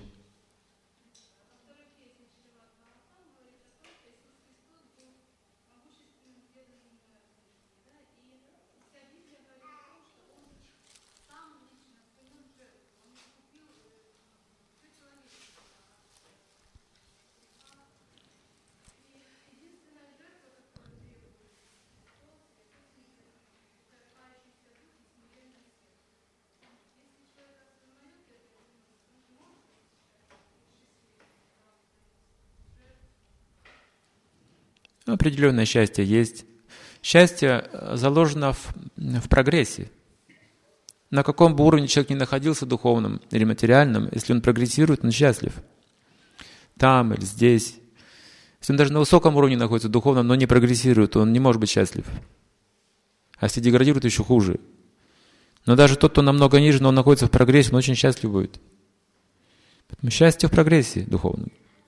Определенное счастье есть. Счастье заложено в, в прогрессе. На каком бы уровне человек ни находился, духовном или материальном, если он прогрессирует, он счастлив. Там или здесь. Если он даже на высоком уровне находится духовном, но не прогрессирует, он не может быть счастлив. А если деградирует, еще хуже. Но даже тот, кто намного ниже, но он находится в прогрессе, он очень счастлив будет. Поэтому счастье в прогрессе духовном.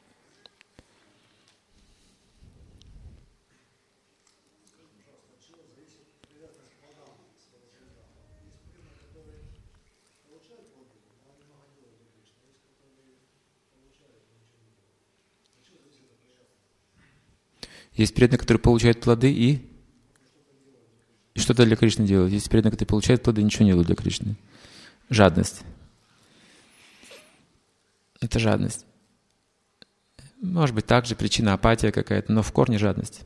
Есть преданные, которые получают плоды и, и что-то для Кришны делают. Есть преданные, которые получают плоды и ничего не делают для Кришны. Жадность. Это жадность. Может быть, также причина апатия какая-то, но в корне жадность.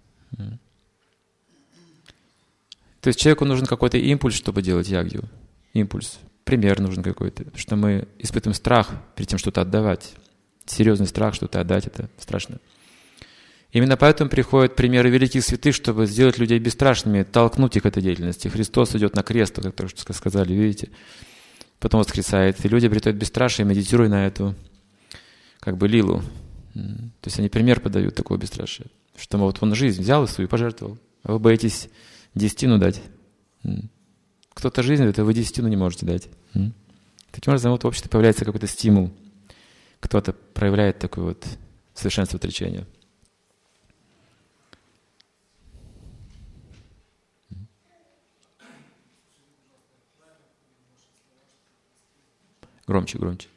То есть человеку нужен какой-то импульс, чтобы делать ягью. Импульс. Пример нужен какой-то. Потому что мы испытываем страх перед тем, что-то отдавать. Серьезный страх, что-то отдать, это страшно. Именно поэтому приходят примеры великих святых, чтобы сделать людей бесстрашными, толкнуть их к этой деятельности. Христос идет на крест, как только что сказали, видите? Потом воскресает. И люди обретают бесстрашие, медитируя на эту, как бы, лилу. То есть они пример подают такого бесстрашия. Что, вот он жизнь взял и свою пожертвовал, а вы боитесь десятину дать. Кто-то жизнь дает, а вы десятину не можете дать. Таким образом, вот в обществе появляется какой-то стимул. Кто-то проявляет такое вот совершенство отречения. Громче, громче.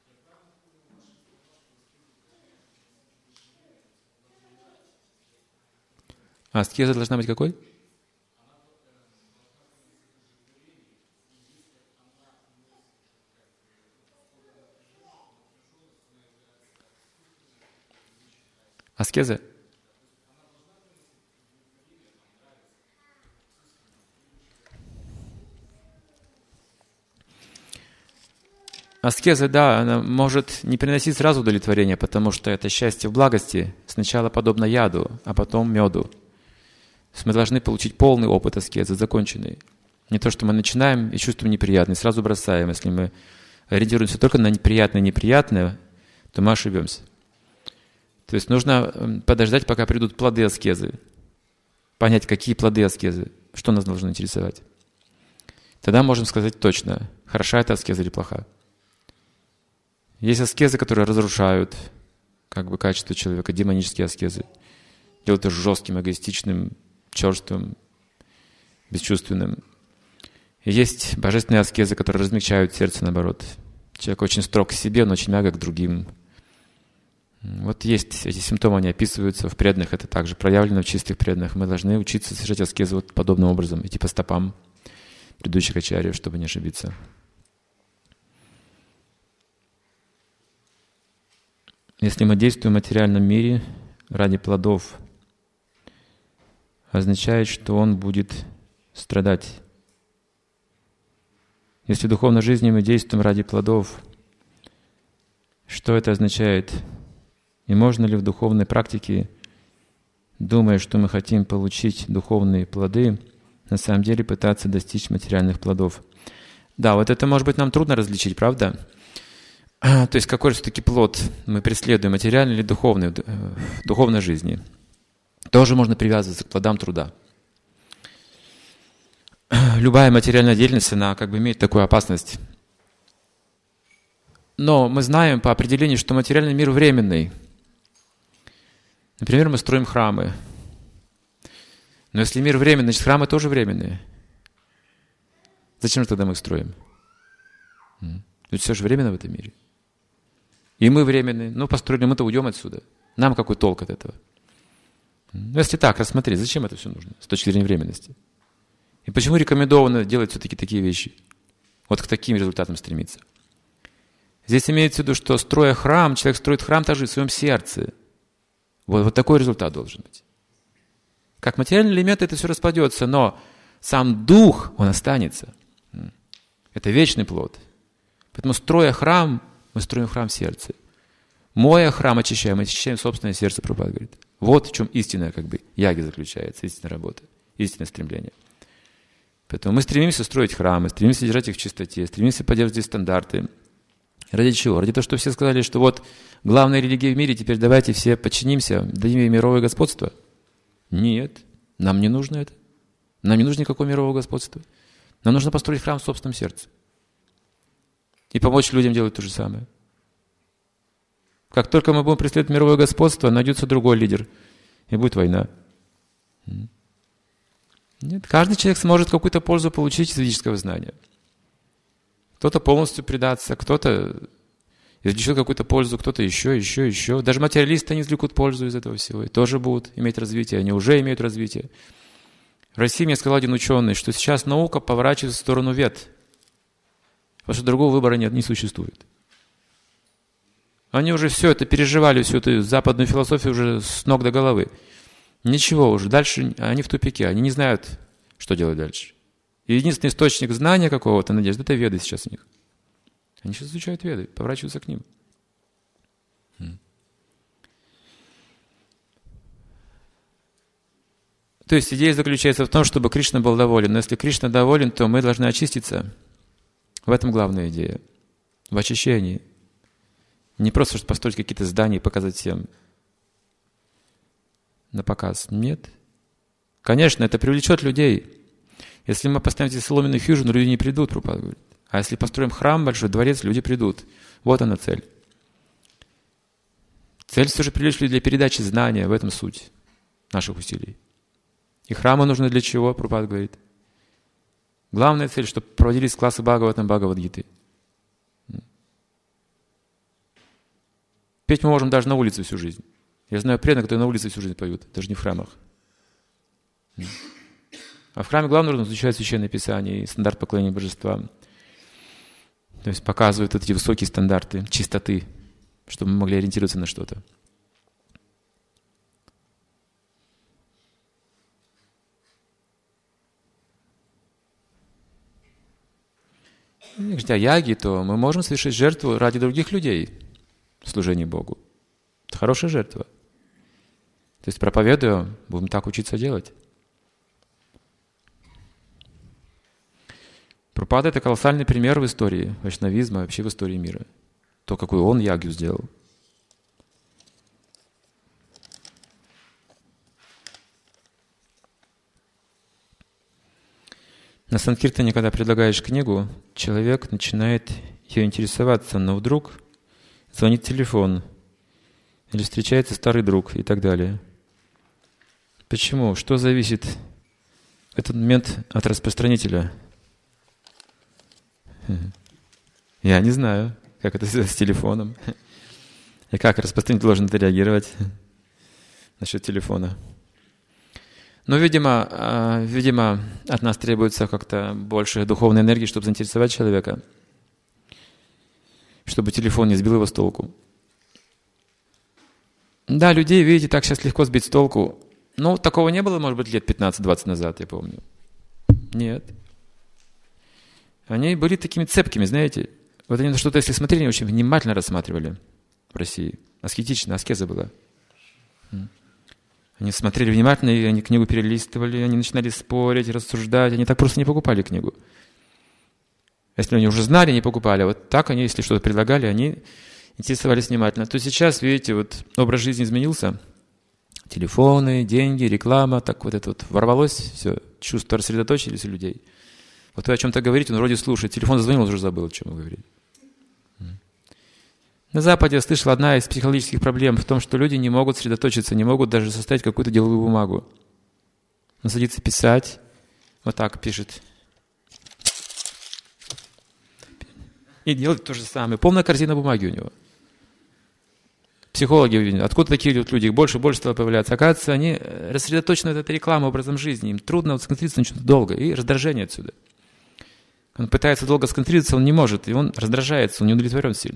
А аскеза должна быть какой? Аскеза? Аскеза, да, она может не приносить сразу удовлетворения, потому что это счастье в благости сначала подобно яду, а потом меду. То есть мы должны получить полный опыт аскезы, законченный. Не то, что мы начинаем и чувствуем неприятное, сразу бросаем. Если мы ориентируемся только на неприятное и неприятное, то мы ошибемся. То есть нужно подождать, пока придут плоды аскезы. Понять, какие плоды аскезы, что нас должно интересовать. Тогда можем сказать точно, хороша эта аскеза или плоха. Есть аскезы, которые разрушают как бы качество человека, демонические аскезы. Делают его жестким, эгоистичным, черствым, бесчувственным. И есть божественные аскезы, которые размягчают сердце, наоборот. Человек очень строг к себе, но очень мягок к другим. Вот есть эти симптомы, они описываются в преданных, это также проявлено в чистых преданных. Мы должны учиться совершать аскезу вот подобным образом, идти по стопам предыдущих ачарьев, чтобы не ошибиться. Если мы действуем в материальном мире ради плодов, означает, что он будет страдать. Если в духовной жизни мы действуем ради плодов, что это означает? И можно ли в духовной практике, думая, что мы хотим получить духовные плоды, на самом деле пытаться достичь материальных плодов? Да, вот это, может быть, нам трудно различить, правда? То есть какой же все-таки плод мы преследуем, материальный или духовный, в духовной жизни? Тоже можно привязываться к плодам труда. Любая материальная деятельность, она как бы имеет такую опасность. Но мы знаем по определению, что материальный мир временный. Например, мы строим храмы. Но если мир временный, значит храмы тоже временные. Зачем же тогда мы их строим? Ведь все же временно в этом мире. И мы временные. Ну, построили, мы-то уйдем отсюда. Нам какой толк от этого? Ну, если так рассмотреть, зачем это все нужно с точки зрения временности? И почему рекомендовано делать все-таки такие вещи? Вот к таким результатам стремиться. Здесь имеется в виду, что строя храм, человек строит храм также в своем сердце. Вот, вот такой результат должен быть. Как материальный элемент это все распадется, но сам дух, он останется. Это вечный плод. Поэтому строя храм, мы строим храм в сердце. Моя храм очищаем, мы очищаем собственное сердце, Прабхупада говорит. Вот в чем истинная как бы яги заключается, истинная работа, истинное стремление. Поэтому мы стремимся строить храмы, стремимся держать их в чистоте, стремимся поддерживать эти стандарты. Ради чего? Ради того, что все сказали, что вот главная религия в мире, теперь давайте все подчинимся, дадим ей мировое господство. Нет, нам не нужно это. Нам не нужно никакого мирового господства. Нам нужно построить храм в собственном сердце. И помочь людям делать то же самое. Как только мы будем преследовать мировое господство, найдется другой лидер, и будет война. Нет, каждый человек сможет какую-то пользу получить из ведического знания. Кто-то полностью предаться, кто-то извлечет какую-то пользу, кто-то еще, еще, еще. Даже материалисты, они извлекут пользу из этого всего и тоже будут иметь развитие, они уже имеют развитие. В России мне сказал один ученый, что сейчас наука поворачивается в сторону вед, потому что другого выбора нет, не существует. Они уже все это переживали, всю эту западную философию уже с ног до головы. Ничего уже, дальше они в тупике, они не знают, что делать дальше. И единственный источник знания какого-то, надежды, это веды сейчас у них. Они сейчас изучают веды, поворачиваются к ним. То есть идея заключается в том, чтобы Кришна был доволен. Но если Кришна доволен, то мы должны очиститься. В этом главная идея. В очищении. Не просто чтобы построить какие-то здания и показать всем на показ. Нет. Конечно, это привлечет людей. Если мы поставим здесь соломенную хижину, люди не придут, Прабхупада говорит. А если построим храм, большой дворец, люди придут. Вот она цель. Цель все же привлечь людей для передачи знания, в этом суть наших усилий. И храмы нужны для чего, Прабхупада говорит? Главная цель, чтобы проводились классы Бхагаватам, Бхагавад-гиты. Петь мы можем даже на улице всю жизнь. Я знаю преданных, которые на улице всю жизнь поют, даже не в храмах. А в храме главное нужно изучать Священное Писание и стандарт поклонения божествам. То есть показывают эти высокие стандарты чистоты, чтобы мы могли ориентироваться на что-то. Если о яге, то мы можем совершить жертву ради других людей в служении Богу. Это хорошая жертва. То есть проповедуя, будем так учиться делать. Прабхупада — это колоссальный пример в истории вайшнавизма, вообще в истории мира. То, какую он ягью сделал. На санкиртане, когда предлагаешь книгу, человек начинает ее интересоваться, но вдруг звонит телефон, или встречается старый друг и так далее. Почему? Что зависит в этот момент от распространителя? Я не знаю, как это связано с телефоном. И как распространитель должен это реагировать насчет телефона? Ну, видимо, видимо, от нас требуется как-то больше духовной энергии, чтобы заинтересовать человека, чтобы телефон не сбил его с толку. Да, людей, видите, так сейчас легко сбить с толку. Ну, такого не было, может быть, лет пятнадцать-двадцать назад, я помню. Нет. Они были такими цепкими, знаете. Вот они на что-то, если смотрели, они очень внимательно рассматривали в России. Аскетично, аскеза была. Они смотрели внимательно, и они книгу перелистывали, они начинали спорить, рассуждать. Они так просто не покупали книгу. Если они уже знали, не покупали. А вот так они, если что-то предлагали, они интересовались внимательно. То сейчас, видите, вот образ жизни изменился. Телефоны, деньги, реклама, так вот это вот ворвалось, все, чувства рассредоточились у людей. Вот вы о чем-то говорите, он вроде слушает, телефон зазвонил, он уже забыл, о чем вы говорите. На Западе я слышал, одна из психологических проблем в том, что люди не могут сосредоточиться, не могут даже составить какую-то деловую бумагу. Он садится писать, вот так пишет. И делает то же самое. Полная корзина бумаги у него. Психологи, откуда такие вот люди, их больше и больше стало появляться. Оказывается, они рассредоточены на этой рекламе, образом жизни. Им трудно вот сконцентрироваться на чем-то долго. И раздражение отсюда. Он пытается долго сконцентрироваться, он не может. И он раздражается, он не удовлетворен сильно.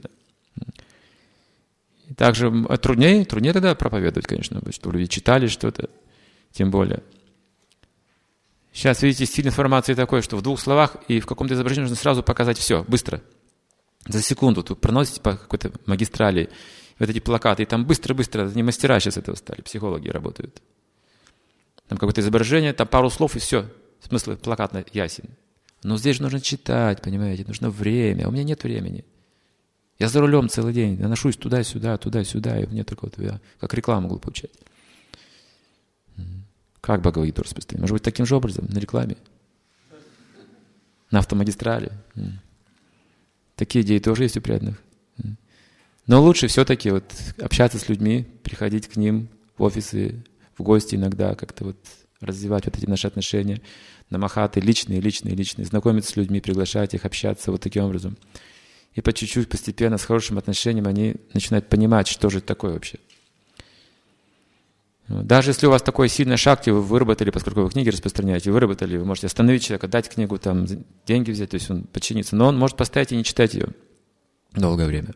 И также труднее, труднее тогда проповедовать, конечно, что люди читали что-то, тем более. Сейчас, видите, стиль информации такой, что в двух словах и в каком-то изображении нужно сразу показать все, быстро. За секунду. Тут проносите по какой-то магистрали вот эти плакаты, и там быстро-быстро, не мастера сейчас этого стали, психологи работают. Там какое-то изображение, там пару слов, и все. Смысл плаката ясен. Но здесь же нужно читать, понимаете, нужно время. А у меня нет времени. Я за рулем целый день, я ношусь туда-сюда, туда-сюда, и мне только вот я как рекламу могу получать. Как Бхагавад-гиту распространить? Может быть, таким же образом, на рекламе? На автомагистрали? Такие идеи тоже есть у преданных. Но лучше все-таки вот общаться с людьми, приходить к ним в офисы, в гости иногда, как-то вот развивать вот эти наши отношения на махаты, личные, личные, личные, знакомиться с людьми, приглашать их, общаться вот таким образом. И по чуть-чуть, постепенно, с хорошим отношением они начинают понимать, что же это такое вообще. Даже если у вас такой сильный шакти, вы выработали, поскольку вы книги распространяете, выработали, вы можете остановить человека, дать книгу, там, деньги взять, то есть он подчинится. Но он может поставить и не читать ее долгое время.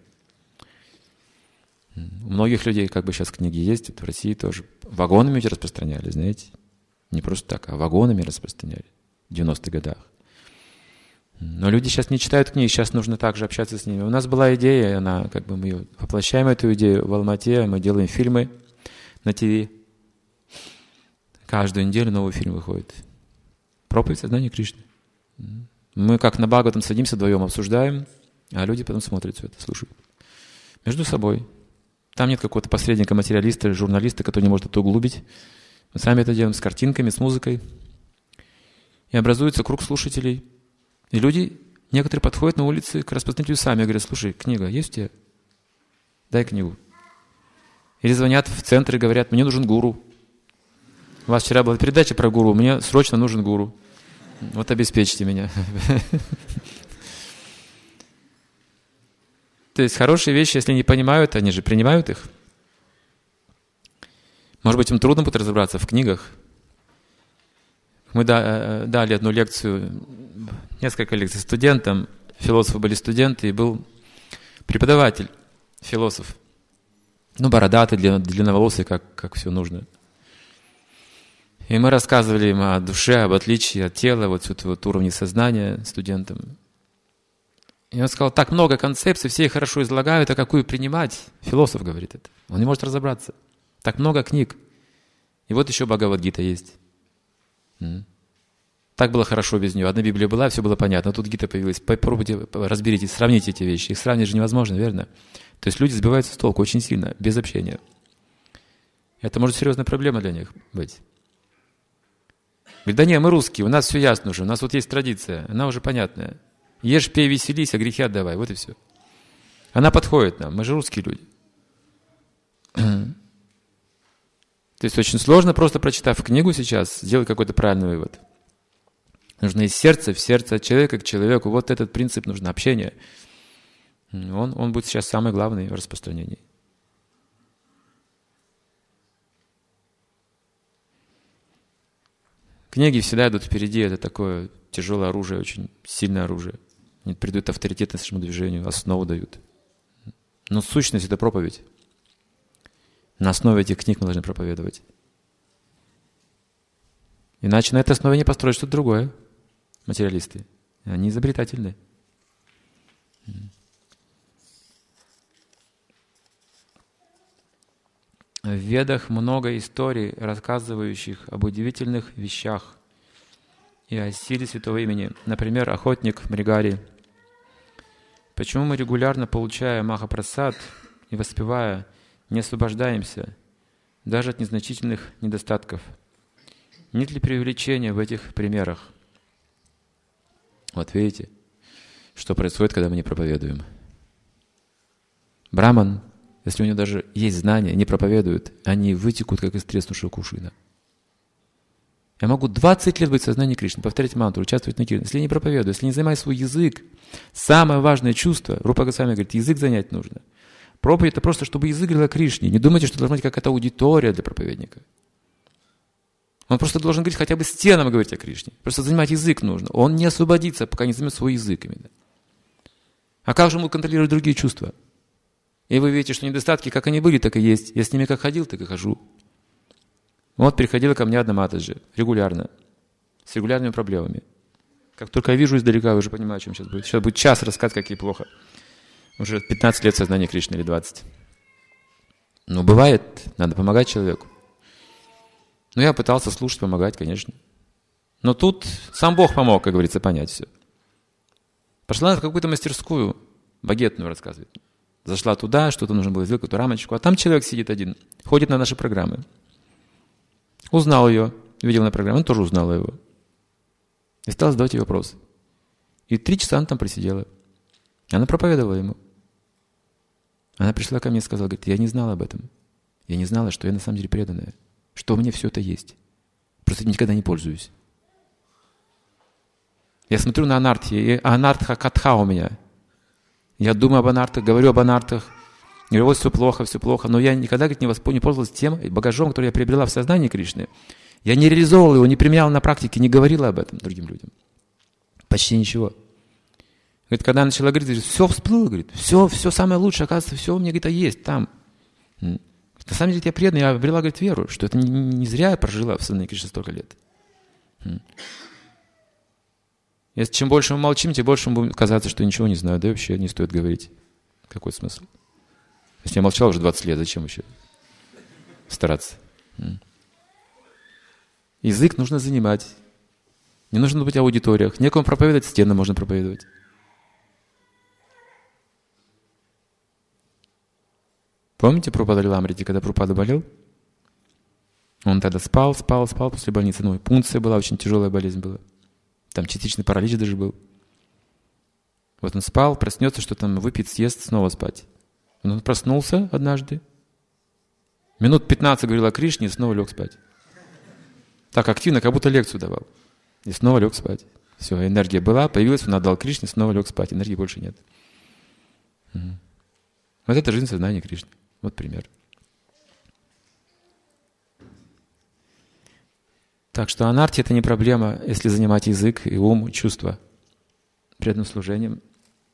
У многих людей как бы сейчас книги есть, в России тоже. Вагонами эти распространяли, знаете. Не просто так, а вагонами распространяли в девяностых годах. Но люди сейчас не читают книги, сейчас нужно также общаться с ними. У нас была идея, она, как бы мы ее воплощаем, эту идею в Алмате, мы делаем фильмы на ТВ. Каждую неделю новый фильм выходит. Проповедь сознания Кришны. Мы как на Бхагаватам садимся вдвоем, обсуждаем, а люди потом смотрят все это, слушают. Между собой. Там нет какого-то посредника, материалиста, журналиста, который не может это углубить. Мы сами это делаем с картинками, с музыкой. И образуется круг слушателей. И люди, некоторые подходят на улице к распространителю сами и говорят: слушай, книга есть у тебя? Дай книгу. Или звонят в центр и говорят: мне нужен гуру. У вас вчера была передача про гуру, мне срочно нужен гуру. Вот обеспечьте меня. То есть хорошие вещи, если не понимают, они же принимают их. Может быть, им трудно будет разобраться в книгах. Мы дали одну лекцию, несколько лекций студентам, философы были студенты, и был преподаватель, философ. Ну, бородатый, длинноволосый, как, как все нужно. И мы рассказывали им о душе, об отличии от тела, вот, вот, вот уровне сознания студентам. И он сказал: так много концепций, все их хорошо излагают, а какую принимать? Философ говорит это. Он не может разобраться. Так много книг. И вот еще Бхагавад-гита есть. Так было хорошо без нее. Одна Библия была, все было понятно. А тут Гита появилась. Попробуйте, разберитесь, сравните эти вещи. Их сравнить же невозможно, верно? То есть люди сбиваются с толку очень сильно, без общения. Это может серьезная проблема для них быть. Говорит: да не, мы русские, у нас все ясно уже, у нас вот есть традиция, она уже понятная. Ешь, пей, веселись, а грехи отдавай, вот и все. Она подходит нам, мы же русские люди. То есть очень сложно, просто прочитав книгу сейчас, сделать какой-то правильный вывод. Нужно из сердца в сердце, от человека к человеку. Вот этот принцип нужно, общение. Он, он будет сейчас самый главный в распространении. Книги всегда идут впереди, это такое тяжелое оружие, очень сильное оружие. Они придают авторитетность нашему движению, основу дают. Но сущность — это проповедь. На основе этих книг мы должны проповедовать. Иначе на этой основе не построить что-то другое. Материалисты. Они изобретательны. В Ведах много историй, рассказывающих об удивительных вещах и о силе святого имени. Например, охотник Мригари. Почему мы регулярно, получая Махапрасад и воспевая, не освобождаемся даже от незначительных недостатков? Нет ли преувеличения в этих примерах? Вот видите, что происходит, когда мы не проповедуем. Браман, если у него даже есть знания, не проповедуют, они вытекут, как из треснувшего кувшина. Я могу двадцать лет быть в сознании Кришны, повторять мантру, участвовать на киртане. Если я не проповедую, если не занимаю свой язык, самое важное чувство, Рупа Госвами говорит, язык занять нужно. Проповедь — это просто, чтобы язык говорил о Кришне. Не думайте, что должна быть какая-то аудитория для проповедника. Он просто должен говорить, хотя бы стенам говорить о Кришне. Просто занимать язык нужно. Он не освободится, пока не займет свой язык именно. А как же ему контролировать другие чувства? И вы видите, что недостатки, как они были, так и есть. Я с ними как ходил, так и хожу. Вот приходила ко мне одна Матаджи, регулярно, с регулярными проблемами. Как только я вижу издалека, я уже понимаю, о чем сейчас будет. Сейчас будет час рассказать, как ей плохо. Уже пятнадцать лет сознания Кришны или двадцать. Ну, бывает, надо помогать человеку. Ну, я пытался слушать, помогать, конечно. Но тут сам Бог помог, как говорится, понять все. Пошла она в какую-то мастерскую, багетную рассказывает. Зашла туда, что-то нужно было сделать, какую-то рамочку. А там человек сидит один, ходит на наши программы. Узнал ее, видел на программе, он тоже узнал его. И стал задавать ей вопросы. И три часа она там просидела. Она проповедовала ему. Она пришла ко мне и сказала, говорит, я не знала об этом. Я не знала, что я на самом деле преданная. Что у меня все это есть. Просто никогда не пользуюсь. Я смотрю на анартхи, и анартха катха у меня. Я думаю об анартах, говорю об анартах. Говорю, вот все плохо, все плохо. Но я никогда, говорит, не, восп... не пользовалась тем багажом, который я приобрела в сознании Кришны. Я не реализовывала его, не применяла на практике, не говорила об этом другим людям. Почти ничего. Говорит, когда я начала говорить, говорит, все всплыло, говорит, все, все самое лучшее, оказывается, все у меня где-то есть там. На самом деле я преданная, я обрела, говорит, веру, что это не, не зря я прожила в сознании Кришны столько лет. Если чем больше мы молчим, тем больше мы будем казаться, что ничего не знаю, да и вообще не стоит говорить. Какой смысл? Если я молчал уже двадцать лет, зачем еще стараться? Язык нужно занимать. Не нужно быть в аудиториях. Некому проповедовать, стены можно проповедовать. Помните Прабхупада Лиламрити, когда Прабхупада болел? Он тогда спал, спал, спал после больницы. Ну, и пункция была, очень тяжелая болезнь была. Там частичный паралич даже был. Вот он спал, проснется, что там выпьет, съест, снова спать. Он проснулся однажды. Минут пятнадцать говорил о Кришне и снова лег спать. Так активно, как будто лекцию давал. И снова лег спать. Все, энергия была, появилась, он отдал Кришне, снова лег спать. Энергии больше нет. Угу. Вот это жизнь сознания Кришны. Вот пример. Так что анарти — это не проблема, если занимать язык и ум, и чувства преданным служением.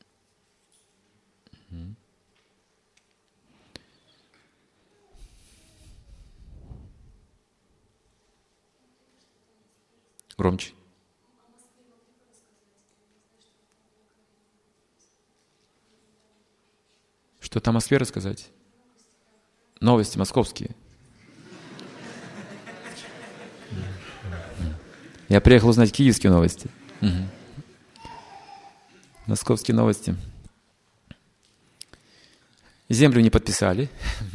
Громче. Что-то о Москве рассказать? Новости московские. Я приехал узнать киевские новости. Угу. Московские новости. Землю не подписали.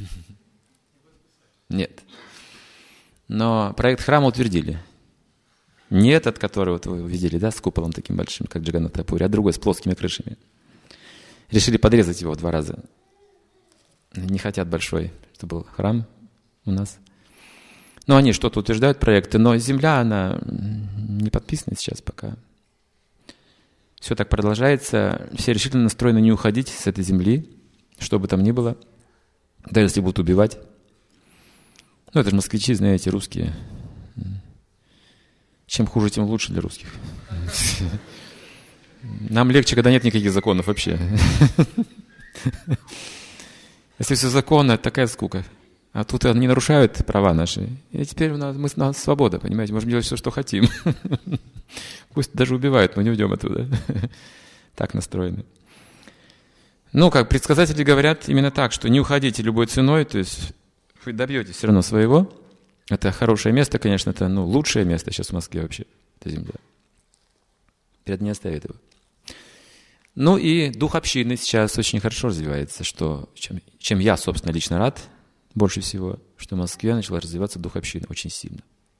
Нет. Но проект храма утвердили. Не этот, который вот вы видели, да, с куполом таким большим, как Джаганнатха-пури, а другой с плоскими крышами. Решили подрезать его в два раза. Не хотят большой, чтобы был храм у нас. Но они что-то утверждают, проекты, но земля, она не подписана сейчас пока. Все так продолжается. Все решительно настроены не уходить с этой земли, что бы там ни было, даже если будут убивать. Ну, это же москвичи, знаете, русские. Чем хуже, тем лучше для русских. Нам легче, когда нет никаких законов вообще. Если все законно, это такая скука. А тут они нарушают права наши. И теперь у нас, мы, у нас свобода, понимаете? Можем делать все, что хотим. Пусть даже убивают, мы не уйдем оттуда. Так настроены. Ну, как предсказатели говорят именно так, что не уходите любой ценой, то есть вы добьетесь все равно своего. Это хорошее место, конечно, это ну, лучшее место сейчас в Москве вообще, эта земля. Это не оставит его. Ну и дух общины сейчас очень хорошо развивается, что, чем, чем я, собственно, лично рад больше всего, что в Москве начал развиваться дух общины очень сильно.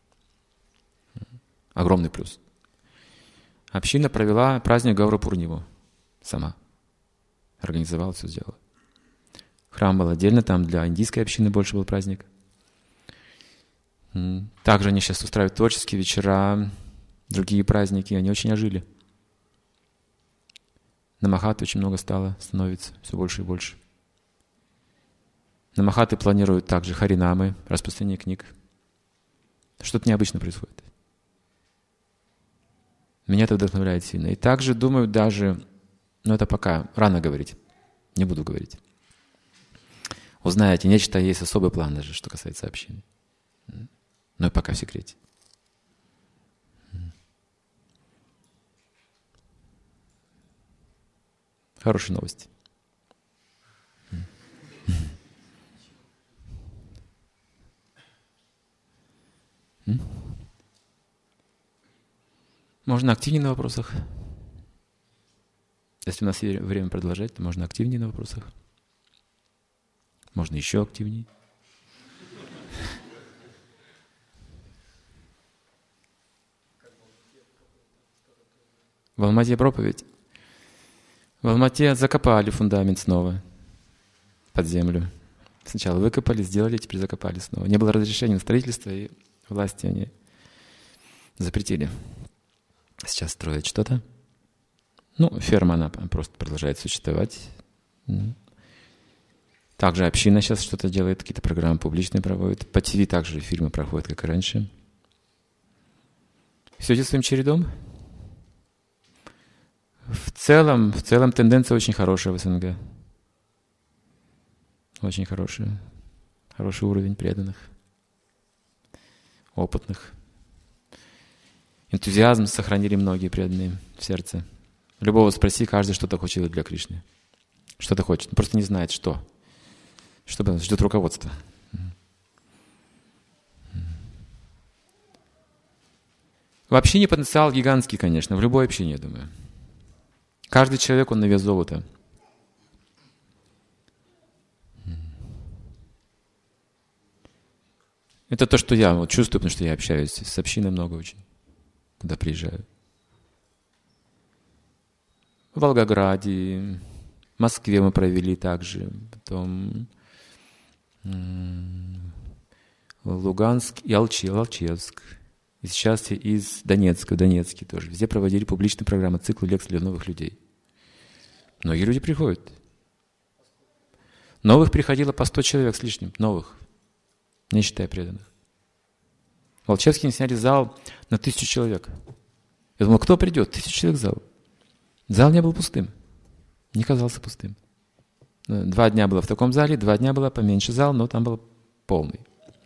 Огромный плюс. Община провела праздник Гаура-Пурниму сама. Организовала, все сделала. Храм был отдельно, там для индийской общины больше был праздник. Также они сейчас устраивают творческие вечера, другие праздники, они очень ожили. На Махаты очень много стало, становится все больше и больше. На Махаты планируют также харинамы, распространение книг. Что-то необычно происходит. Меня это вдохновляет сильно. И также думаю даже, но это пока рано говорить, не буду говорить. Узнаете, нечто есть особый план даже, что касается общины. Но пока в секрете. Хорошие новости. Можно активнее на вопросах. Если у нас есть время продолжать, то можно активнее на вопросах. Можно еще активнее. В Алмате проповедь. В Алмате закопали фундамент снова под землю. Сначала выкопали, сделали, теперь закопали снова. Не было разрешения на строительство, и власти они запретили. Сейчас строят что-то. Ну, ферма, она просто продолжает существовать. Также община сейчас что-то делает, какие-то программы публичные проводит. По ТВ также фильмы проходят, как и раньше. Все идет своим чередом. В целом, в целом тенденция очень хорошая в СНГ. Очень хорошая. Хороший уровень преданных, опытных. Энтузиазм сохранили многие преданные в сердце. Любого спроси, каждый что-то хочет делать для Кришны. Что-то хочет, он просто не знает, что. Что ждет руководства. В общине потенциал гигантский, конечно, в любой общине, я думаю. Каждый человек, он на вес золота. Это то, что я вот чувствую, потому что я общаюсь с общиной много очень, куда приезжаю. В Волгограде, в Москве мы провели также, потом Луганск и Алчевск. И сейчас из Донецка, в Донецке тоже. Везде проводили публичные программы, циклы лекций для новых людей. Многие люди приходят. Новых приходило по сто человек с лишним. Новых. Не считая преданных. В Алчевске сняли зал на тысячу человек. Я думал, кто придет? Тысячу человек в зал. Зал не был пустым. Не казался пустым. Два дня было в таком зале, два дня было поменьше зал, но там был полный.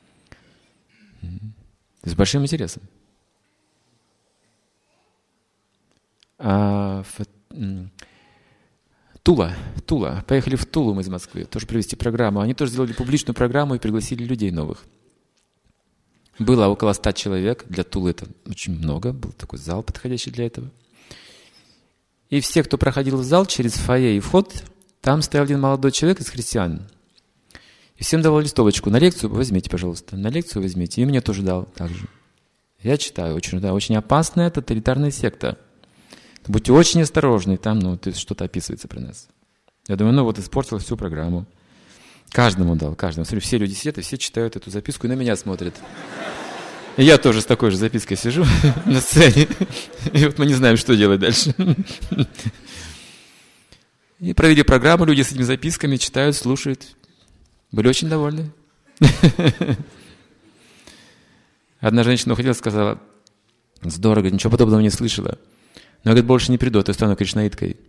С большим интересом. А в, Тула, Тула. Поехали в Тулу мы из Москвы, тоже провести программу. Они тоже сделали публичную программу и пригласили людей новых. Было около ста человек. Для Тулы это очень много. Был такой зал, подходящий для этого. И все, кто проходил в зал через фойе и вход, там стоял один молодой человек из христиан. И всем давал листовочку. На лекцию возьмите, пожалуйста. На лекцию возьмите. И мне тоже дал также. Я читаю. Очень, да, очень опасная тоталитарная секта. Будьте очень осторожны. Там ну, что-то описывается про нас. Я думаю, ну вот испортил всю программу. Каждому дал, каждому. Смотрю, все люди сидят и все читают эту записку и на меня смотрят. И я тоже с такой же запиской сижу на сцене. И вот мы не знаем, что делать дальше. И провели программу. Люди с этими записками читают, слушают. Были очень довольны. Одна женщина уходила и сказала, Здорово, говорит, ничего подобного не слышала. Но, говорит, больше не приду, а то стану кришнаиткой.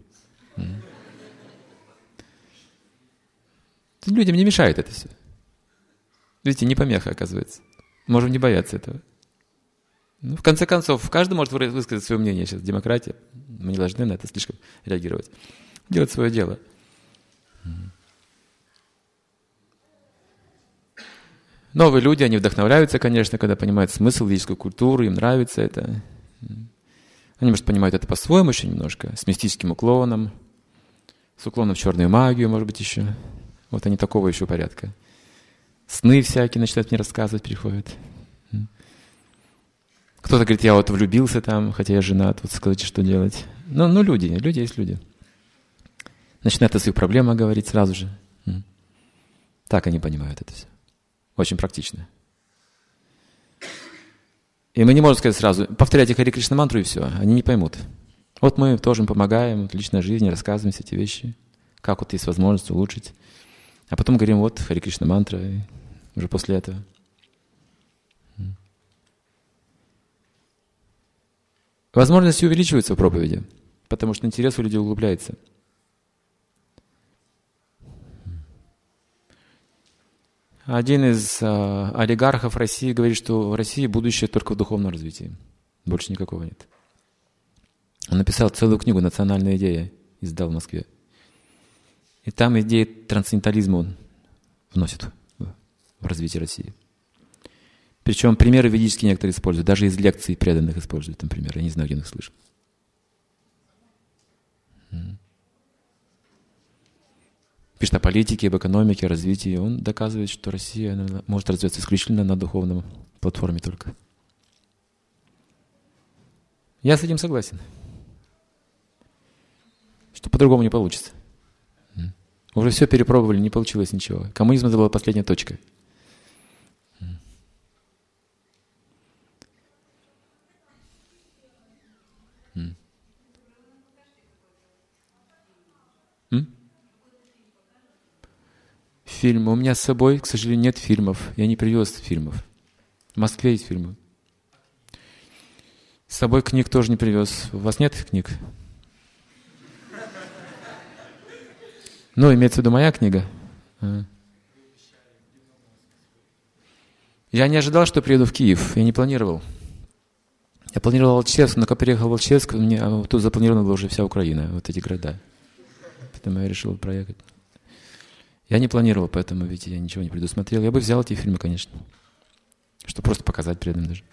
Людям не мешает это все. Видите, не помеха, оказывается. Можем не бояться этого. Ну, в конце концов, каждый может высказать свое мнение. Сейчас демократия. Мы не должны на это слишком реагировать. Делать свое дело. Новые люди, они вдохновляются, конечно, когда понимают смысл ведической культуры, им нравится это. Они, может, понимают это по-своему еще немножко, с мистическим уклоном, с уклоном в черную магию, может быть, еще. Вот они такого еще порядка. Сны всякие начинают мне рассказывать, приходят. Кто-то говорит, я вот влюбился там, хотя я женат, вот скажите, что делать. Ну, ну люди, люди есть люди. Начинают о своих проблемах говорить сразу же. Так они понимают это все. Очень практично. И мы не можем сказать сразу, повторяйте Харе Кришна мантру и все. Они не поймут. Вот мы тоже им помогаем, вот, личной жизни, рассказываем все эти вещи, как вот есть возможность улучшить. А потом говорим, вот Харе Кришна мантра, и уже после этого. Возможности увеличиваются в проповеди, потому что интерес у людей углубляется. Один из э, олигархов России говорит, что в России будущее только в духовном развитии. Больше никакого нет. Он написал целую книгу «Национальная идея», издал в Москве. И там идеи трансцендентализма он вносит в развитие России. Причем примеры ведические некоторые используют, даже из лекций преданных используют там примеры. Я не знаю, где он их слышал. Пишет о политике, об экономике, о развитии. Он доказывает, что Россия наверное, может развиваться исключительно на духовном платформе только. Я с этим согласен. Что по-другому не получится. Уже все перепробовали, не получилось ничего. Коммунизм это была последняя точка. Фильм. У меня с собой, к сожалению, нет фильмов. Я не привез фильмов. В Москве есть фильмы. С собой книг тоже не привез. У вас нет книг? Ну, имеется в виду моя книга. А. Я не ожидал, что приеду в Киев. Я не планировал. Я планировал Волчевск, но когда приехал в Волчевск, мне тут запланирована была уже вся Украина, вот эти города. Поэтому я решил проехать. Я не планировал, поэтому, видите, я ничего не предусмотрел. Я бы взял эти фильмы, конечно, чтобы просто показать преданным даже.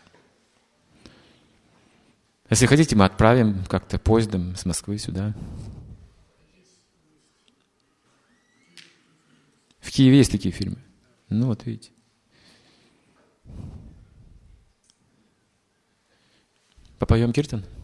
Если хотите, мы отправим как-то поездом с Москвы сюда. В Киеве есть такие фильмы. Ну вот, видите. Попоем киртан?